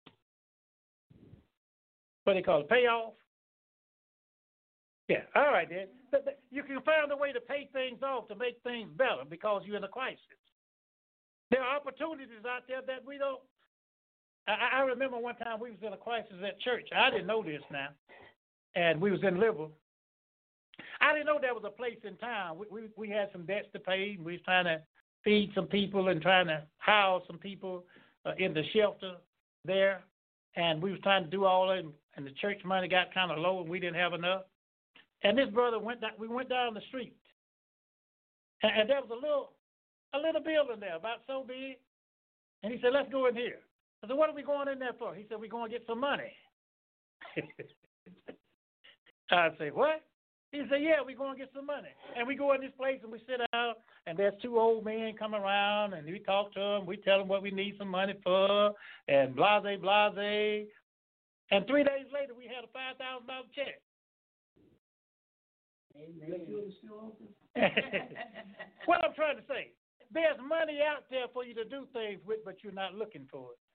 What do they call it, payoff? Yeah, all right then. But, but you can find a way to pay things off to make things better because you're in a crisis. There are opportunities out there that we don't. I, I remember one time we was in a crisis at church. I didn't know this now, and we was in Liberal. I didn't know there was a place in town. We, we we had some debts to pay. We was trying to feed some people and trying to house some people uh, in the shelter there, and we was trying to do all that. And, and the church money got kind of low, and we didn't have enough. And this brother went down. We went down the street, and, and there was a little a little building there, about so big. And he said, "Let's go in here." I said, "What are we going in there for?" He said, "We're going to get some money." I said, "What?" He said, "Yeah, we're going to get some money." And we go in this place and we sit down, and there's two old men come around, and we talk to them. We tell them what we need some money for, and blase, blase. And three days later, we had a five thousand dollars check. What I'm trying to say, there's money out there for you to do things with, but you're not looking for it.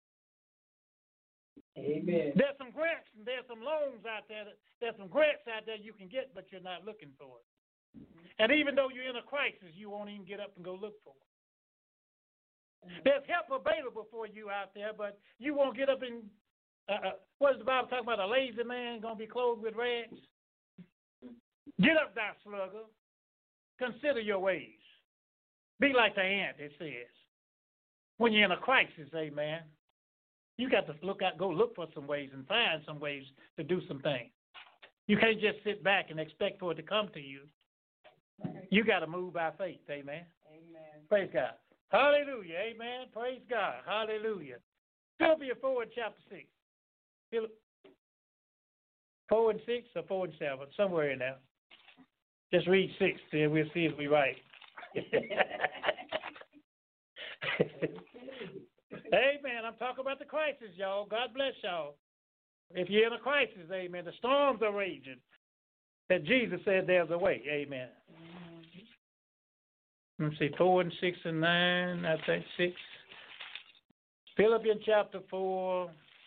Amen. There's some grants and there's some loans out there. That, there's some grants out there you can get, but you're not looking for it. And even though you're in a crisis, you won't even get up and go look for it. There's help available for you out there, but you won't get up and Uh, uh, what is the Bible talking about? A lazy man going to be clothed with rags? Get up, thou slugger. Consider your ways. Be like the ant, it says. When you're in a crisis, amen, you got to look out, go look for some ways and find some ways to do some things. You can't just sit back and expect for it to come to you. You got to move by faith, amen. Amen. Praise God. Hallelujah, amen. Praise God. Hallelujah. Philippians four and chapter six. Philip, four and six or four and seven, somewhere in there. Just read six, and we'll see if we're right. Amen. I'm talking about the crisis, y'all. God bless y'all. If you're in a crisis, amen, the storms are raging. That Jesus said there's a way, amen. Mm-hmm. Let's see, four and six and nine, I think six. Philippians chapter four.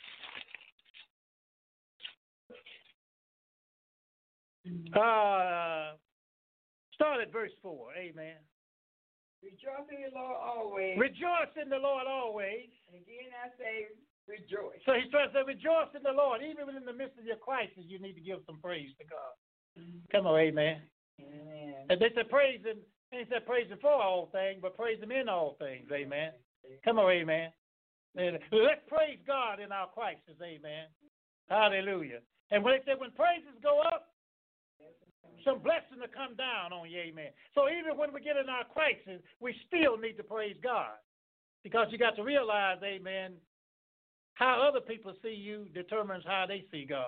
Uh, start at verse four, amen. Rejoice in the Lord always. Rejoice in the Lord always. And again I say, rejoice. So he's trying to say, rejoice in the Lord. Even in the midst of your crisis, you need to give some praise to God. Mm-hmm. Come on, amen. Amen. And they said praise him, they said praise him for all things, but praise him in all things, amen. Come on, amen. And let's praise God in our crisis, amen. Hallelujah. And when they said when praises go up, some blessing to come down on you, amen. So even when we get in our crisis, we still need to praise God. Because you got to realize, amen, how other people see you determines how they see God.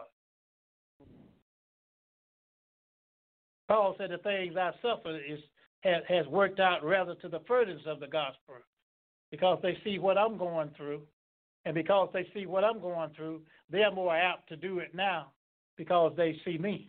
Paul said the things I suffer is has, has worked out rather to the furtherance of the gospel. Because they see what I'm going through. And because they see what I'm going through, they're more apt to do it now because they see me.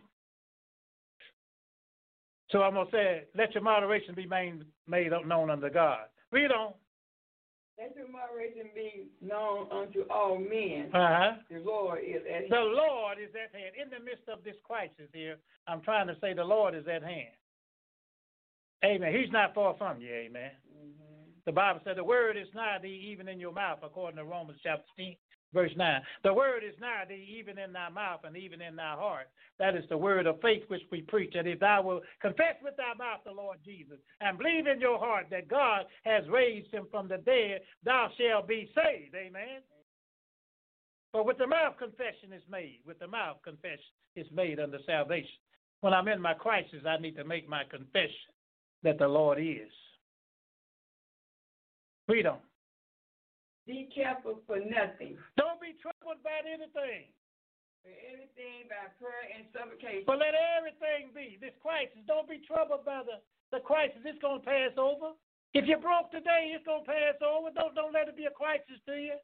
So I'm going to say, let your moderation be made, made known unto God. Read on. Let your moderation be known unto all men. Uh-huh. The Lord is at hand. The Lord is at hand. In the midst of this crisis here, I'm trying to say the Lord is at hand. Amen. He's not far from you, amen. Mm-hmm. The Bible said the word is nigh thee even in your mouth, according to Romans chapter ten. Verse nine, the word is nigh thee, even in thy mouth and even in thy heart. That is the word of faith which we preach, that if thou wilt confess with thy mouth the Lord Jesus and believe in your heart that God has raised him from the dead, thou shalt be saved. Amen. But with the mouth confession is made. With the mouth confession is made unto salvation. When I'm in my crisis, I need to make my confession that the Lord is. Read on. Be careful for nothing. Don't be troubled by anything. For everything by prayer and supplication. But let everything be. This crisis, don't be troubled by the, the crisis. It's going to pass over. If you're broke today, it's going to pass over. Don't, don't let it be a crisis to you.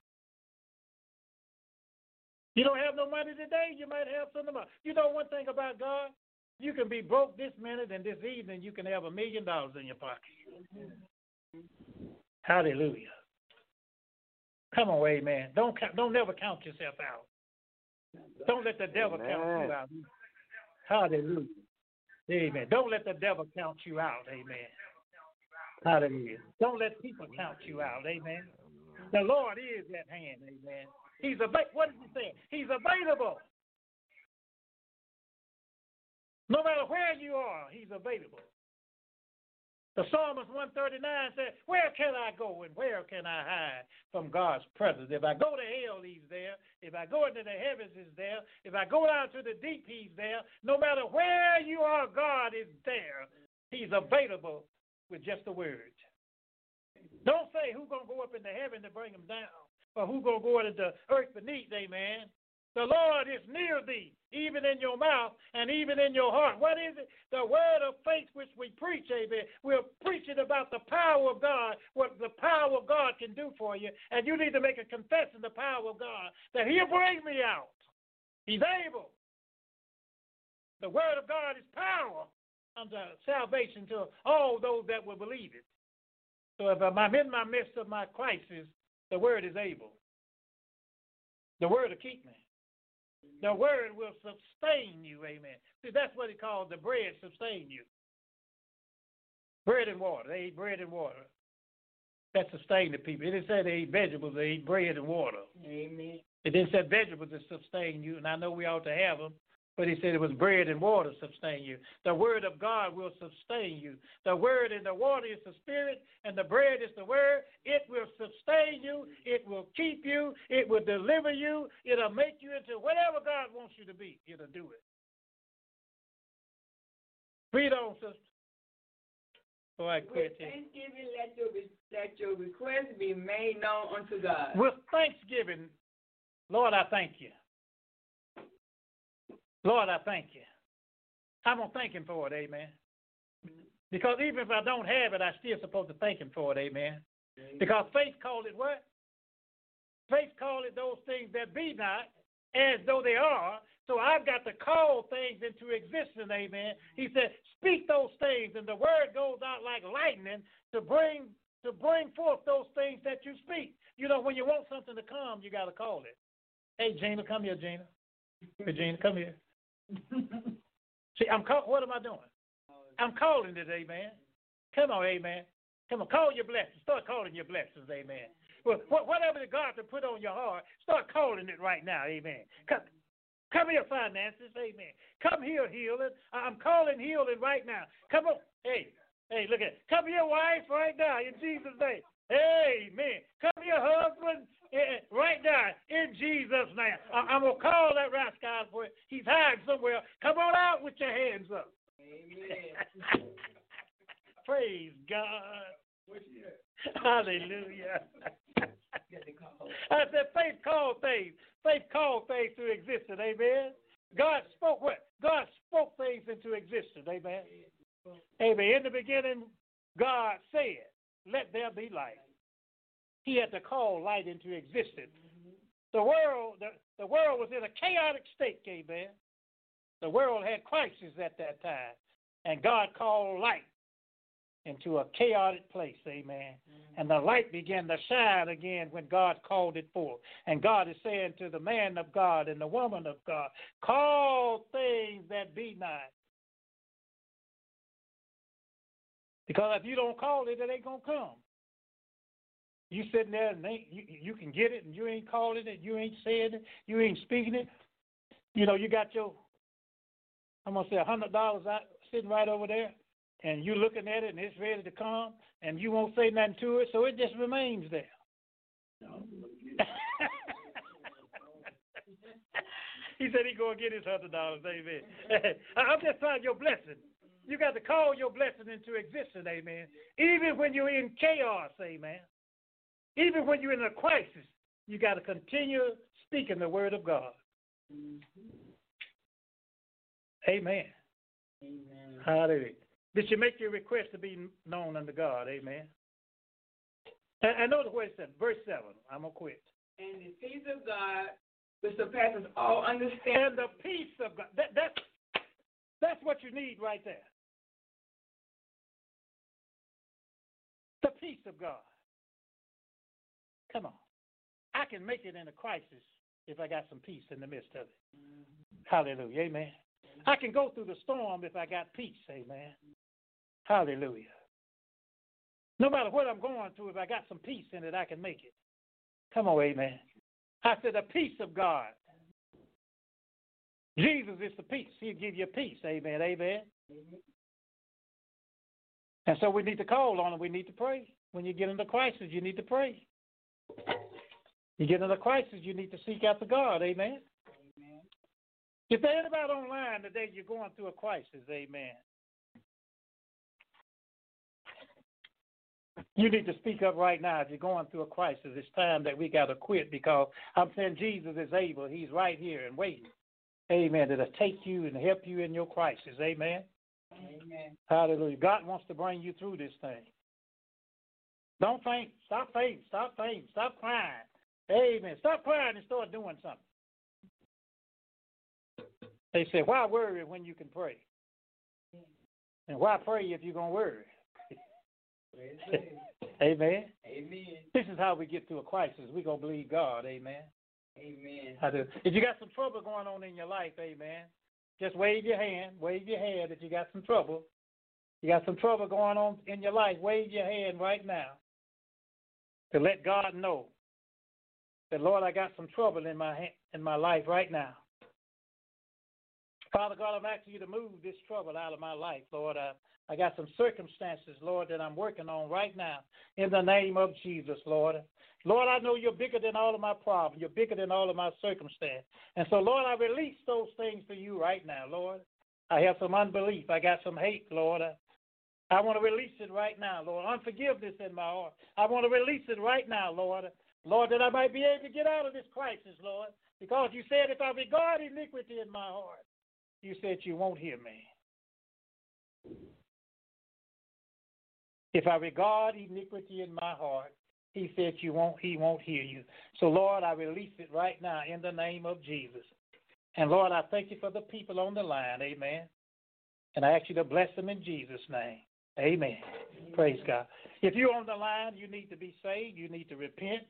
You don't have no money today, you might have some tomorrow. You know one thing about God? You can be broke this minute and this evening you can have a million dollars in your pocket. Mm-hmm. Hallelujah. Come on, amen. Don't don't never count yourself out. Don't let the devil amen. count you out. Hallelujah. Amen. Don't let the devil count you out. Amen. Hallelujah. Don't let people count you out. Amen. The Lord is at hand. Amen. He's available. What did he say? He's available. No matter where you are, he's available. The Psalmist one thirty-nine said, where can I go and where can I hide from God's presence? If I go to hell, he's there. If I go into the heavens, he's there. If I go down to the deep, he's there. No matter where you are, God is there. He's available with just a word. Don't say who's going to go up into heaven to bring him down or who's going to go into the earth beneath, amen. The Lord is near thee, even in your mouth and even in your heart. What is it? The word of faith which we preach, amen. We're preaching about the power of God, what the power of God can do for you. And you need to make a confession of the power of God, that he'll bring me out. He's able. The word of God is power unto salvation to all those that will believe it. So if I'm in my midst of my crisis, the word is able. The word will keep me. The word will sustain you, amen. See, that's what he called the bread sustain you. Bread and water. They eat bread and water. that sustain the people. It didn't say they eat vegetables, they eat bread and water. Amen. It didn't say vegetables that sustain you, and I know we ought to have them, but he said it was bread and water sustain you. The word of God will sustain you. The word and the water is the spirit, and the bread is the word. It will sustain you. It will keep you. It will deliver you. It'll make you into whatever God wants you to be. It'll do it. Read on, sister. All right, quit With thanksgiving, let your, let your request be made known unto God. With thanksgiving, Lord, I thank you. Lord, I thank you. I'm going to thank him for it, amen. Because even if I don't have it, I'm still supposed to thank him for it, amen. Amen. Because faith called it what? Faith called it those things that be not as though they are. So I've got to call things into existence, amen. He said, speak those things, and the word goes out like lightning to bring to bring forth those things that you speak. You know, when you want something to come, you got to call it. Hey, Gina, come here, Gina. Hey, Gina, come here. See, I'm call, what am I doing? I'm calling it, amen. Come on, amen. Come on, call your blessings. Start calling your blessings, amen. Well, whatever God to put on your heart, start calling it right now, amen. Come, come here, finances, amen. Come here, healing. I'm calling healing right now. Come on, hey, hey, look at it. Come here, wife, right now, in Jesus' name. Amen. Come here, husband, right now, in Jesus' name. I'm going to call that rascal for it. He's hiding somewhere. Come on out with your hands up. Amen. Praise God. Hallelujah. I said faith called things. Faith called things to existence. Amen. God spoke what? God spoke things into existence. Amen. Amen. In the beginning, God said, let there be light. He had to call light into existence. The world, the, the world was in a chaotic state, amen. The world had crisis at that time, and God called light into a chaotic place, amen. Mm-hmm. And the light began to shine again when God called it forth. And God is saying to the man of God and the woman of God, call things that be not. Because if you don't call it, it ain't going to come. You sitting there and they, you, you can get it and you ain't calling it, you ain't saying it, you ain't speaking it. You know, you got your, I'm going to say one hundred dollars out, sitting right over there, and you looking at it and it's ready to come, and you won't say nothing to it, so it just remains there. He said he going to get his one hundred dollars, amen. I'm just trying your blessing. You got to call your blessing into existence, amen. Even when you're in chaos, amen. Even when you're in a crisis, you got to continue speaking the word of God. Mm-hmm. Amen. Amen. Hallelujah. Did you make your request to be known unto God? Amen. And, and notice what it said, verse seven. I'm going to quit. And the peace of God, which surpasses all understanding. And the peace of God. That, that, that's what you need right there. The peace of God. Come on. I can make it in a crisis if I got some peace in the midst of it. Mm-hmm. Hallelujah. Amen. I can go through the storm if I got peace. Amen. Hallelujah. No matter what I'm going through, if I got some peace in it, I can make it. Come on, amen. I said the peace of God. Jesus is the peace. He'll give you peace. Amen. Amen. Mm-hmm. And so we need to call on him. We need to pray. When you get into crisis, you need to pray. You get into crisis, you need to seek after God. Amen. Amen. If there's anybody online today, you're going through a crisis. Amen. You need to speak up right now if you're going through a crisis. It's time that we got to quit because I'm saying Jesus is able. He's right here and waiting. Amen. To take you and help you in your crisis. Amen. Amen. Hallelujah. God wants to bring you through this thing. Don't faint. Stop fainting. Stop fainting. Stop crying. Amen. Stop crying and start doing something. They say, why worry when you can pray? And why pray if you're going to worry? Amen. Amen. This is how we get through a crisis. We're going to believe God. Amen. Amen. I do. If you got some trouble going on in your life, amen, just wave your hand. Wave your hand if you got some trouble. You got some trouble going on in your life, wave your hand right now. to let God know that, Lord, I got some trouble in my in my life right now. Father God, I'm asking you to move this trouble out of my life, Lord. I, I got some circumstances, Lord, that I'm working on right now in the name of Jesus, Lord. Lord, I know you're bigger than all of my problems. You're bigger than all of my circumstances. And so, Lord, I release those things to you right now, Lord. I have some unbelief. I got some hate, Lord. I want to release it right now, Lord. Unforgiveness in my heart. I want to release it right now, Lord. Lord, that I might be able to get out of this crisis, Lord, because you said if I regard iniquity in my heart, you said you won't hear me. If I regard iniquity in my heart, he said you won't, he won't hear you. So, Lord, I release it right now in the name of Jesus. And, Lord, I thank you for the people on the line, amen. And I ask you to bless them in Jesus' name. Amen. Praise God. If you're on the line, you need to be saved. You need to repent.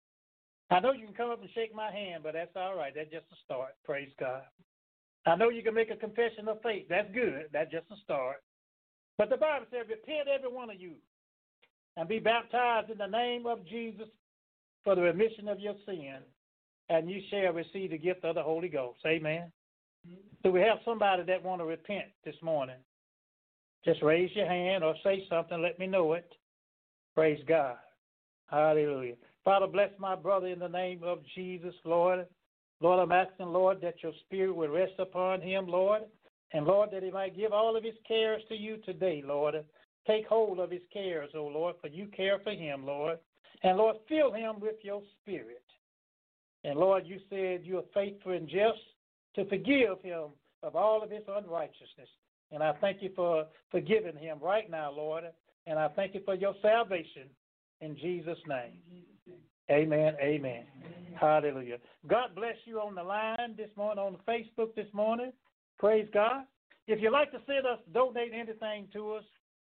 I know you can come up and shake my hand, but that's all right. That's just a start. Praise God. I know you can make a confession of faith. That's good. That's just a start. But the Bible says, repent every one of you and be baptized in the name of Jesus for the remission of your sin, and you shall receive the gift of the Holy Ghost. Amen. Do we have somebody that want to repent this morning? Just raise your hand or say something. Let me know it. Praise God. Hallelujah. Father, bless my brother in the name of Jesus, Lord. Lord, I'm asking, Lord, that your spirit will rest upon him, Lord. And, Lord, that he might give all of his cares to you today, Lord. Take hold of his cares, O Lord, for you care for him, Lord. And, Lord, fill him with your spirit. And, Lord, you said you are faithful and just to forgive him of all of his unrighteousness. And I thank you for forgiving him right now, Lord. And I thank you for your salvation in Jesus' name. Amen, amen. Hallelujah. God bless you on the line this morning, on Facebook this morning. Praise God. If you'd like to send us, donate anything to us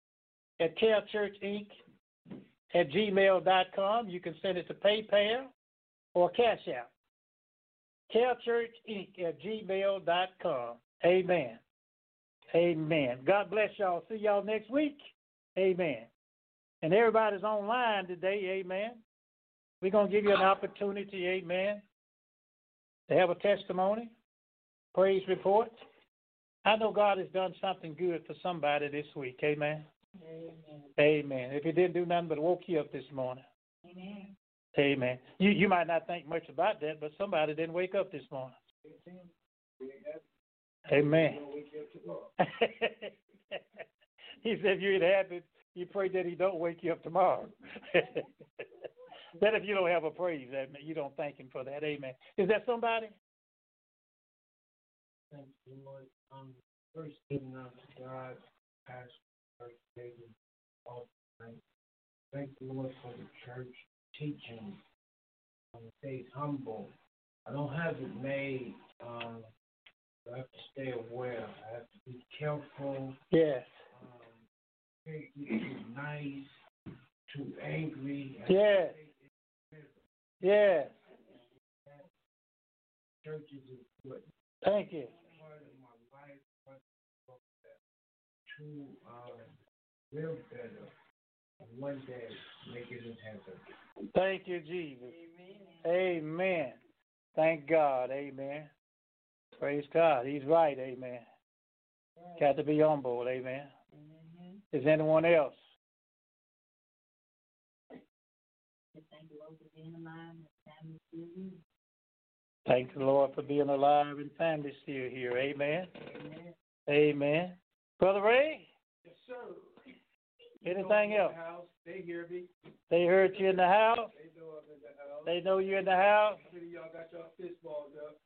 at Care Church Inc at gmail dot com, you can send it to PayPal or Cash App. Care Church Inc at gmail dot com. Amen. Amen. God bless y'all. See y'all next week. Amen. And everybody's online today. Amen. We're going to give you an opportunity, amen, to have a testimony, praise report. I know God has done something good for somebody this week. Amen. Amen. Amen. If he didn't do nothing but woke you up this morning. Amen. Amen. You you might not think much about that, but somebody didn't wake up this morning. Amen. He said if you ain't happy, you pray that he don't wake you up tomorrow. That if you don't have a praise, you don't thank him for that. Amen. Is that somebody? Thank you, Lord. Um, first giving out to God, Pastor, First Lady, all tonight. Thank you, Lord, for the church teaching. Um, stay humble. I don't have it made. Um, I have to stay aware. I have to be careful. Yes. Um, can't get too nice, too angry. Yes. Yes. Church is important. Thank you. Part of my life, to uh, live better, and one day make it in heaven. Thank you, Jesus. Amen. Amen. Thank God. Amen. Praise God. He's right. Amen. Right. Got to be on board. Amen. Mm-hmm. Is anyone else? Thank the Lord for being alive and family still here. Thank the Lord for being alive and family still here. Amen. Amen. Amen. Brother Ray? Yes, sir. Anything else? The house. They hear me. They heard you in the house? They know I'm in the house. They know you in the house? How many of y'all got y'all fist balls up?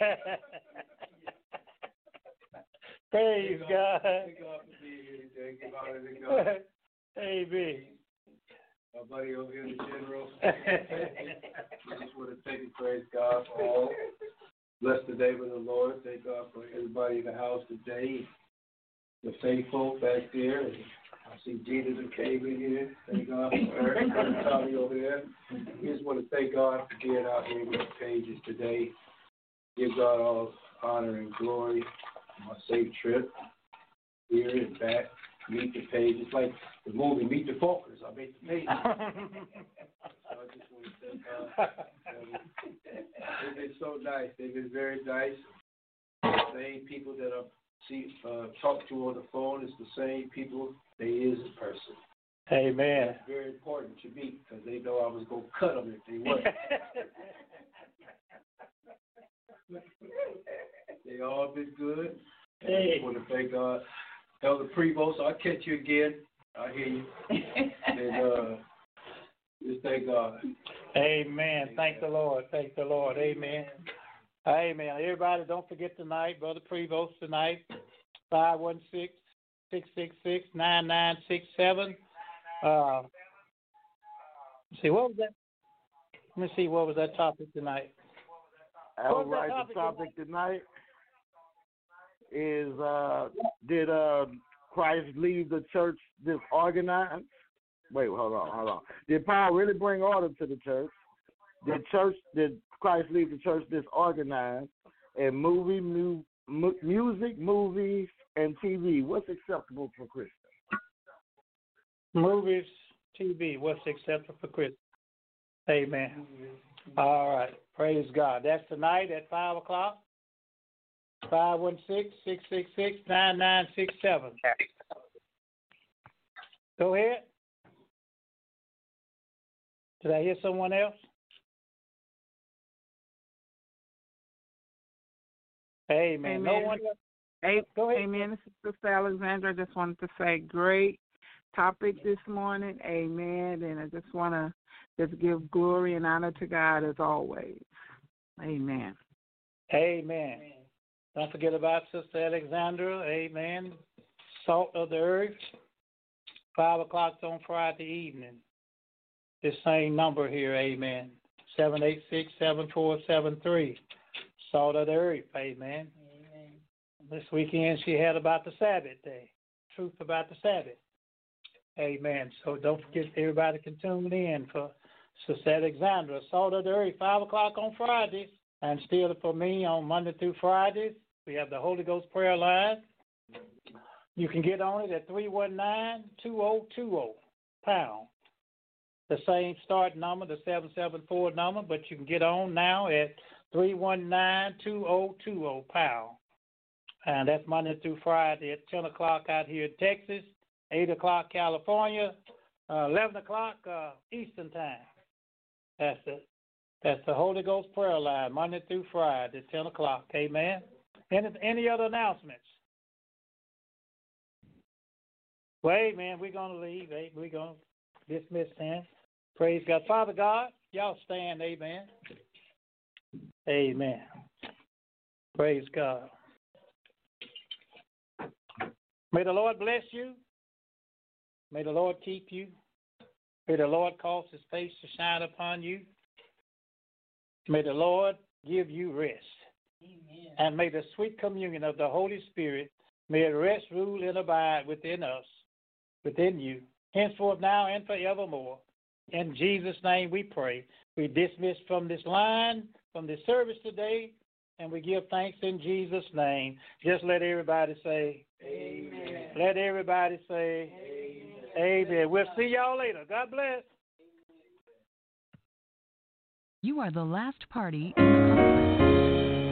Praise thank God. Thank God for being here today. Give honor to God. Amen. My buddy over here, the general. I just want to thank and praise God for all. Bless the name of the Lord. Thank God for everybody in the house today. The faithful back there. And I see Gina that came in here. Thank God for her. And Tommy over there. We just want to thank God for being out here with the pages today. Give God all honor and glory. My safe trip here and back. Meet the Page. It's like the movie Meet the Faulkners. I made the page. So I just want to thank God. They've been so nice. They've been very nice. The same people that I see uh, talk to on the phone is the same people they is in person. Amen. That's very important to me because they know I was going to cut them if they weren't. They all been good. Hey. I want to thank God. Elder Prevost, I'll catch you again. I hear you. And uh, just thank God. Amen. Thank the Lord. Thank the Lord. Amen. Amen. Everybody, don't forget tonight, Brother Prevost tonight, five one six, six six six, nine nine six seven. Uh, let's see, what was that? Let me see, what was that topic tonight? All right, the topic tonight is, uh, did uh, Christ leave the church disorganized? Wait, hold on, hold on. Did Paul really bring order to the church? Did church, did Christ leave the church disorganized? And movie, mu- mu- music, movies, and T V, what's acceptable for Christians? Movies, T V, what's acceptable for Christians? Amen. All right. Praise God. That's tonight at five o'clock. five one six, six six six, nine nine six seven. Go ahead. Did I hear someone else? Amen. Amen. No one else? A- Go ahead. Amen. This is Sister Alexandra. I just wanted to say great topic this morning. Amen. And I just want to just give glory and honor to God as always. Amen. Amen. Don't forget about Sister Alexandra. Amen. Salt of the earth. Five o'clock on Friday evening. This same number here. Amen. Seven eight six seven four seven three. Salt of the earth. Amen. Amen. This weekend she had about the Sabbath day. Truth about the Sabbath. Amen. So don't forget, everybody can tune in for Sister Alexandra. Salt of the earth. Five o'clock on Fridays. And still for me on Monday through Fridays, we have the Holy Ghost prayer line. You can get on it at three one nine, two zero two zero, pound. The same start number, the seven seven four number, but you can get on now at three one nine, two zero two zero, pound. And that's Monday through Friday at ten o'clock out here in Texas, eight o'clock California, uh, eleven o'clock uh, Eastern Time. That's it. That's the Holy Ghost prayer line, Monday through Friday, ten o'clock. Amen. Any, any other announcements? Well, amen. We're going to leave. We're going to dismiss then. Praise God. Father God, y'all stand. Amen. Amen. Praise God. May the Lord bless you. May the Lord keep you. May the Lord cause his face to shine upon you. May the Lord give you rest. Amen. And may the sweet communion of the Holy Spirit, may it rest, rule, and abide within us, within you, henceforth, now, and forevermore. In Jesus' name we pray. We dismiss from this line, from this service today, and we give thanks in Jesus' name. Just let everybody say, Amen. Let everybody say, Amen. Amen. We'll see y'all later. God bless. You are the last party in the conference.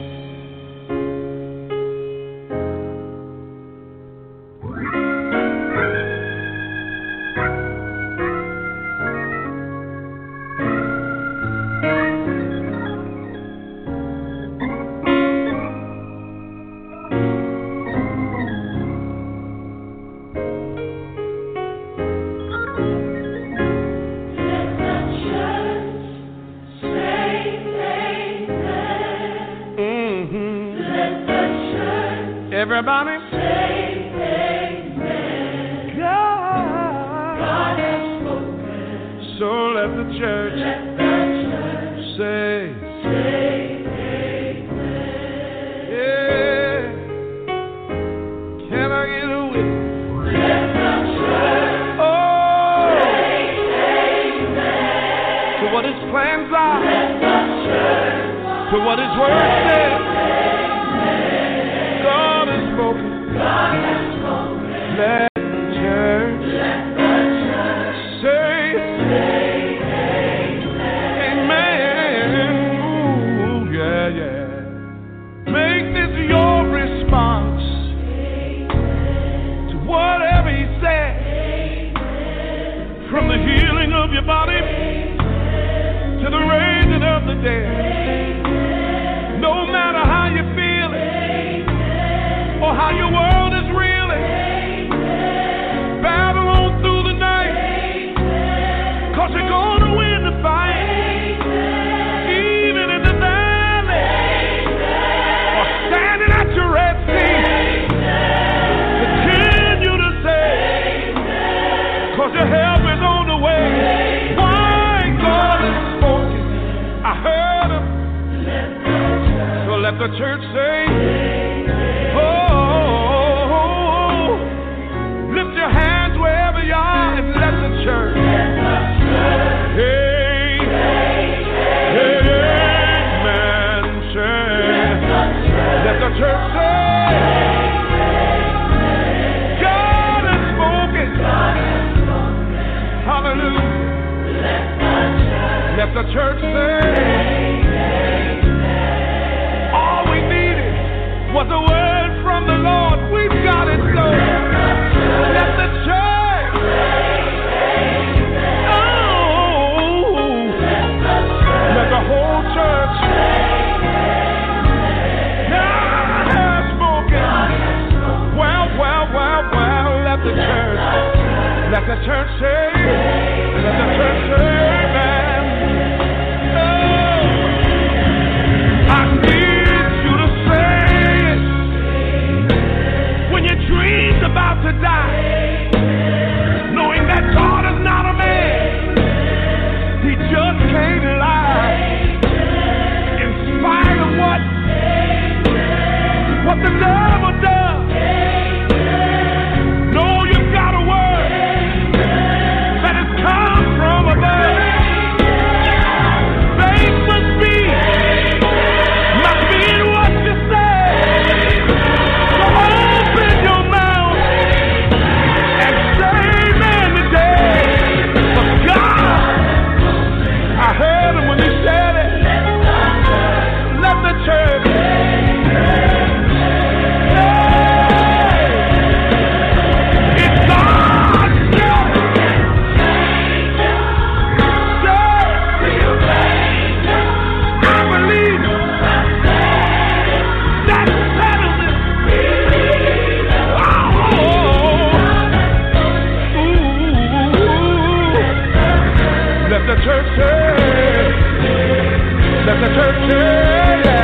Everybody say amen. God, God has spoken. So let the church, let the church say, say amen. Yeah. Can I get a witness? Let the church oh. say amen. To what his plans are. Let the church to what his word says. God has spoken. Let the church Let the church say, oh, lift your hands wherever you are and let the church, hey, hey, amen, say, let the church say, God has spoken, hallelujah, let the church say, was a word from the Lord. We've got it, so let the church, oh, let the whole church, God has spoken. Well, well, well, well, let the church, let the church say, let the church say, amen. Oh, I need you to say, dreams about to die, knowing that God is not a man, he just can't lie. In spite of what, what the devil does, know you've got a word that has come from above. Faith must be, must be in what you say. So open your mouth and say amen today. But God, I heard him when he said it. Let the church it's God's church. I believe that settles it. Let the church say, let the church say,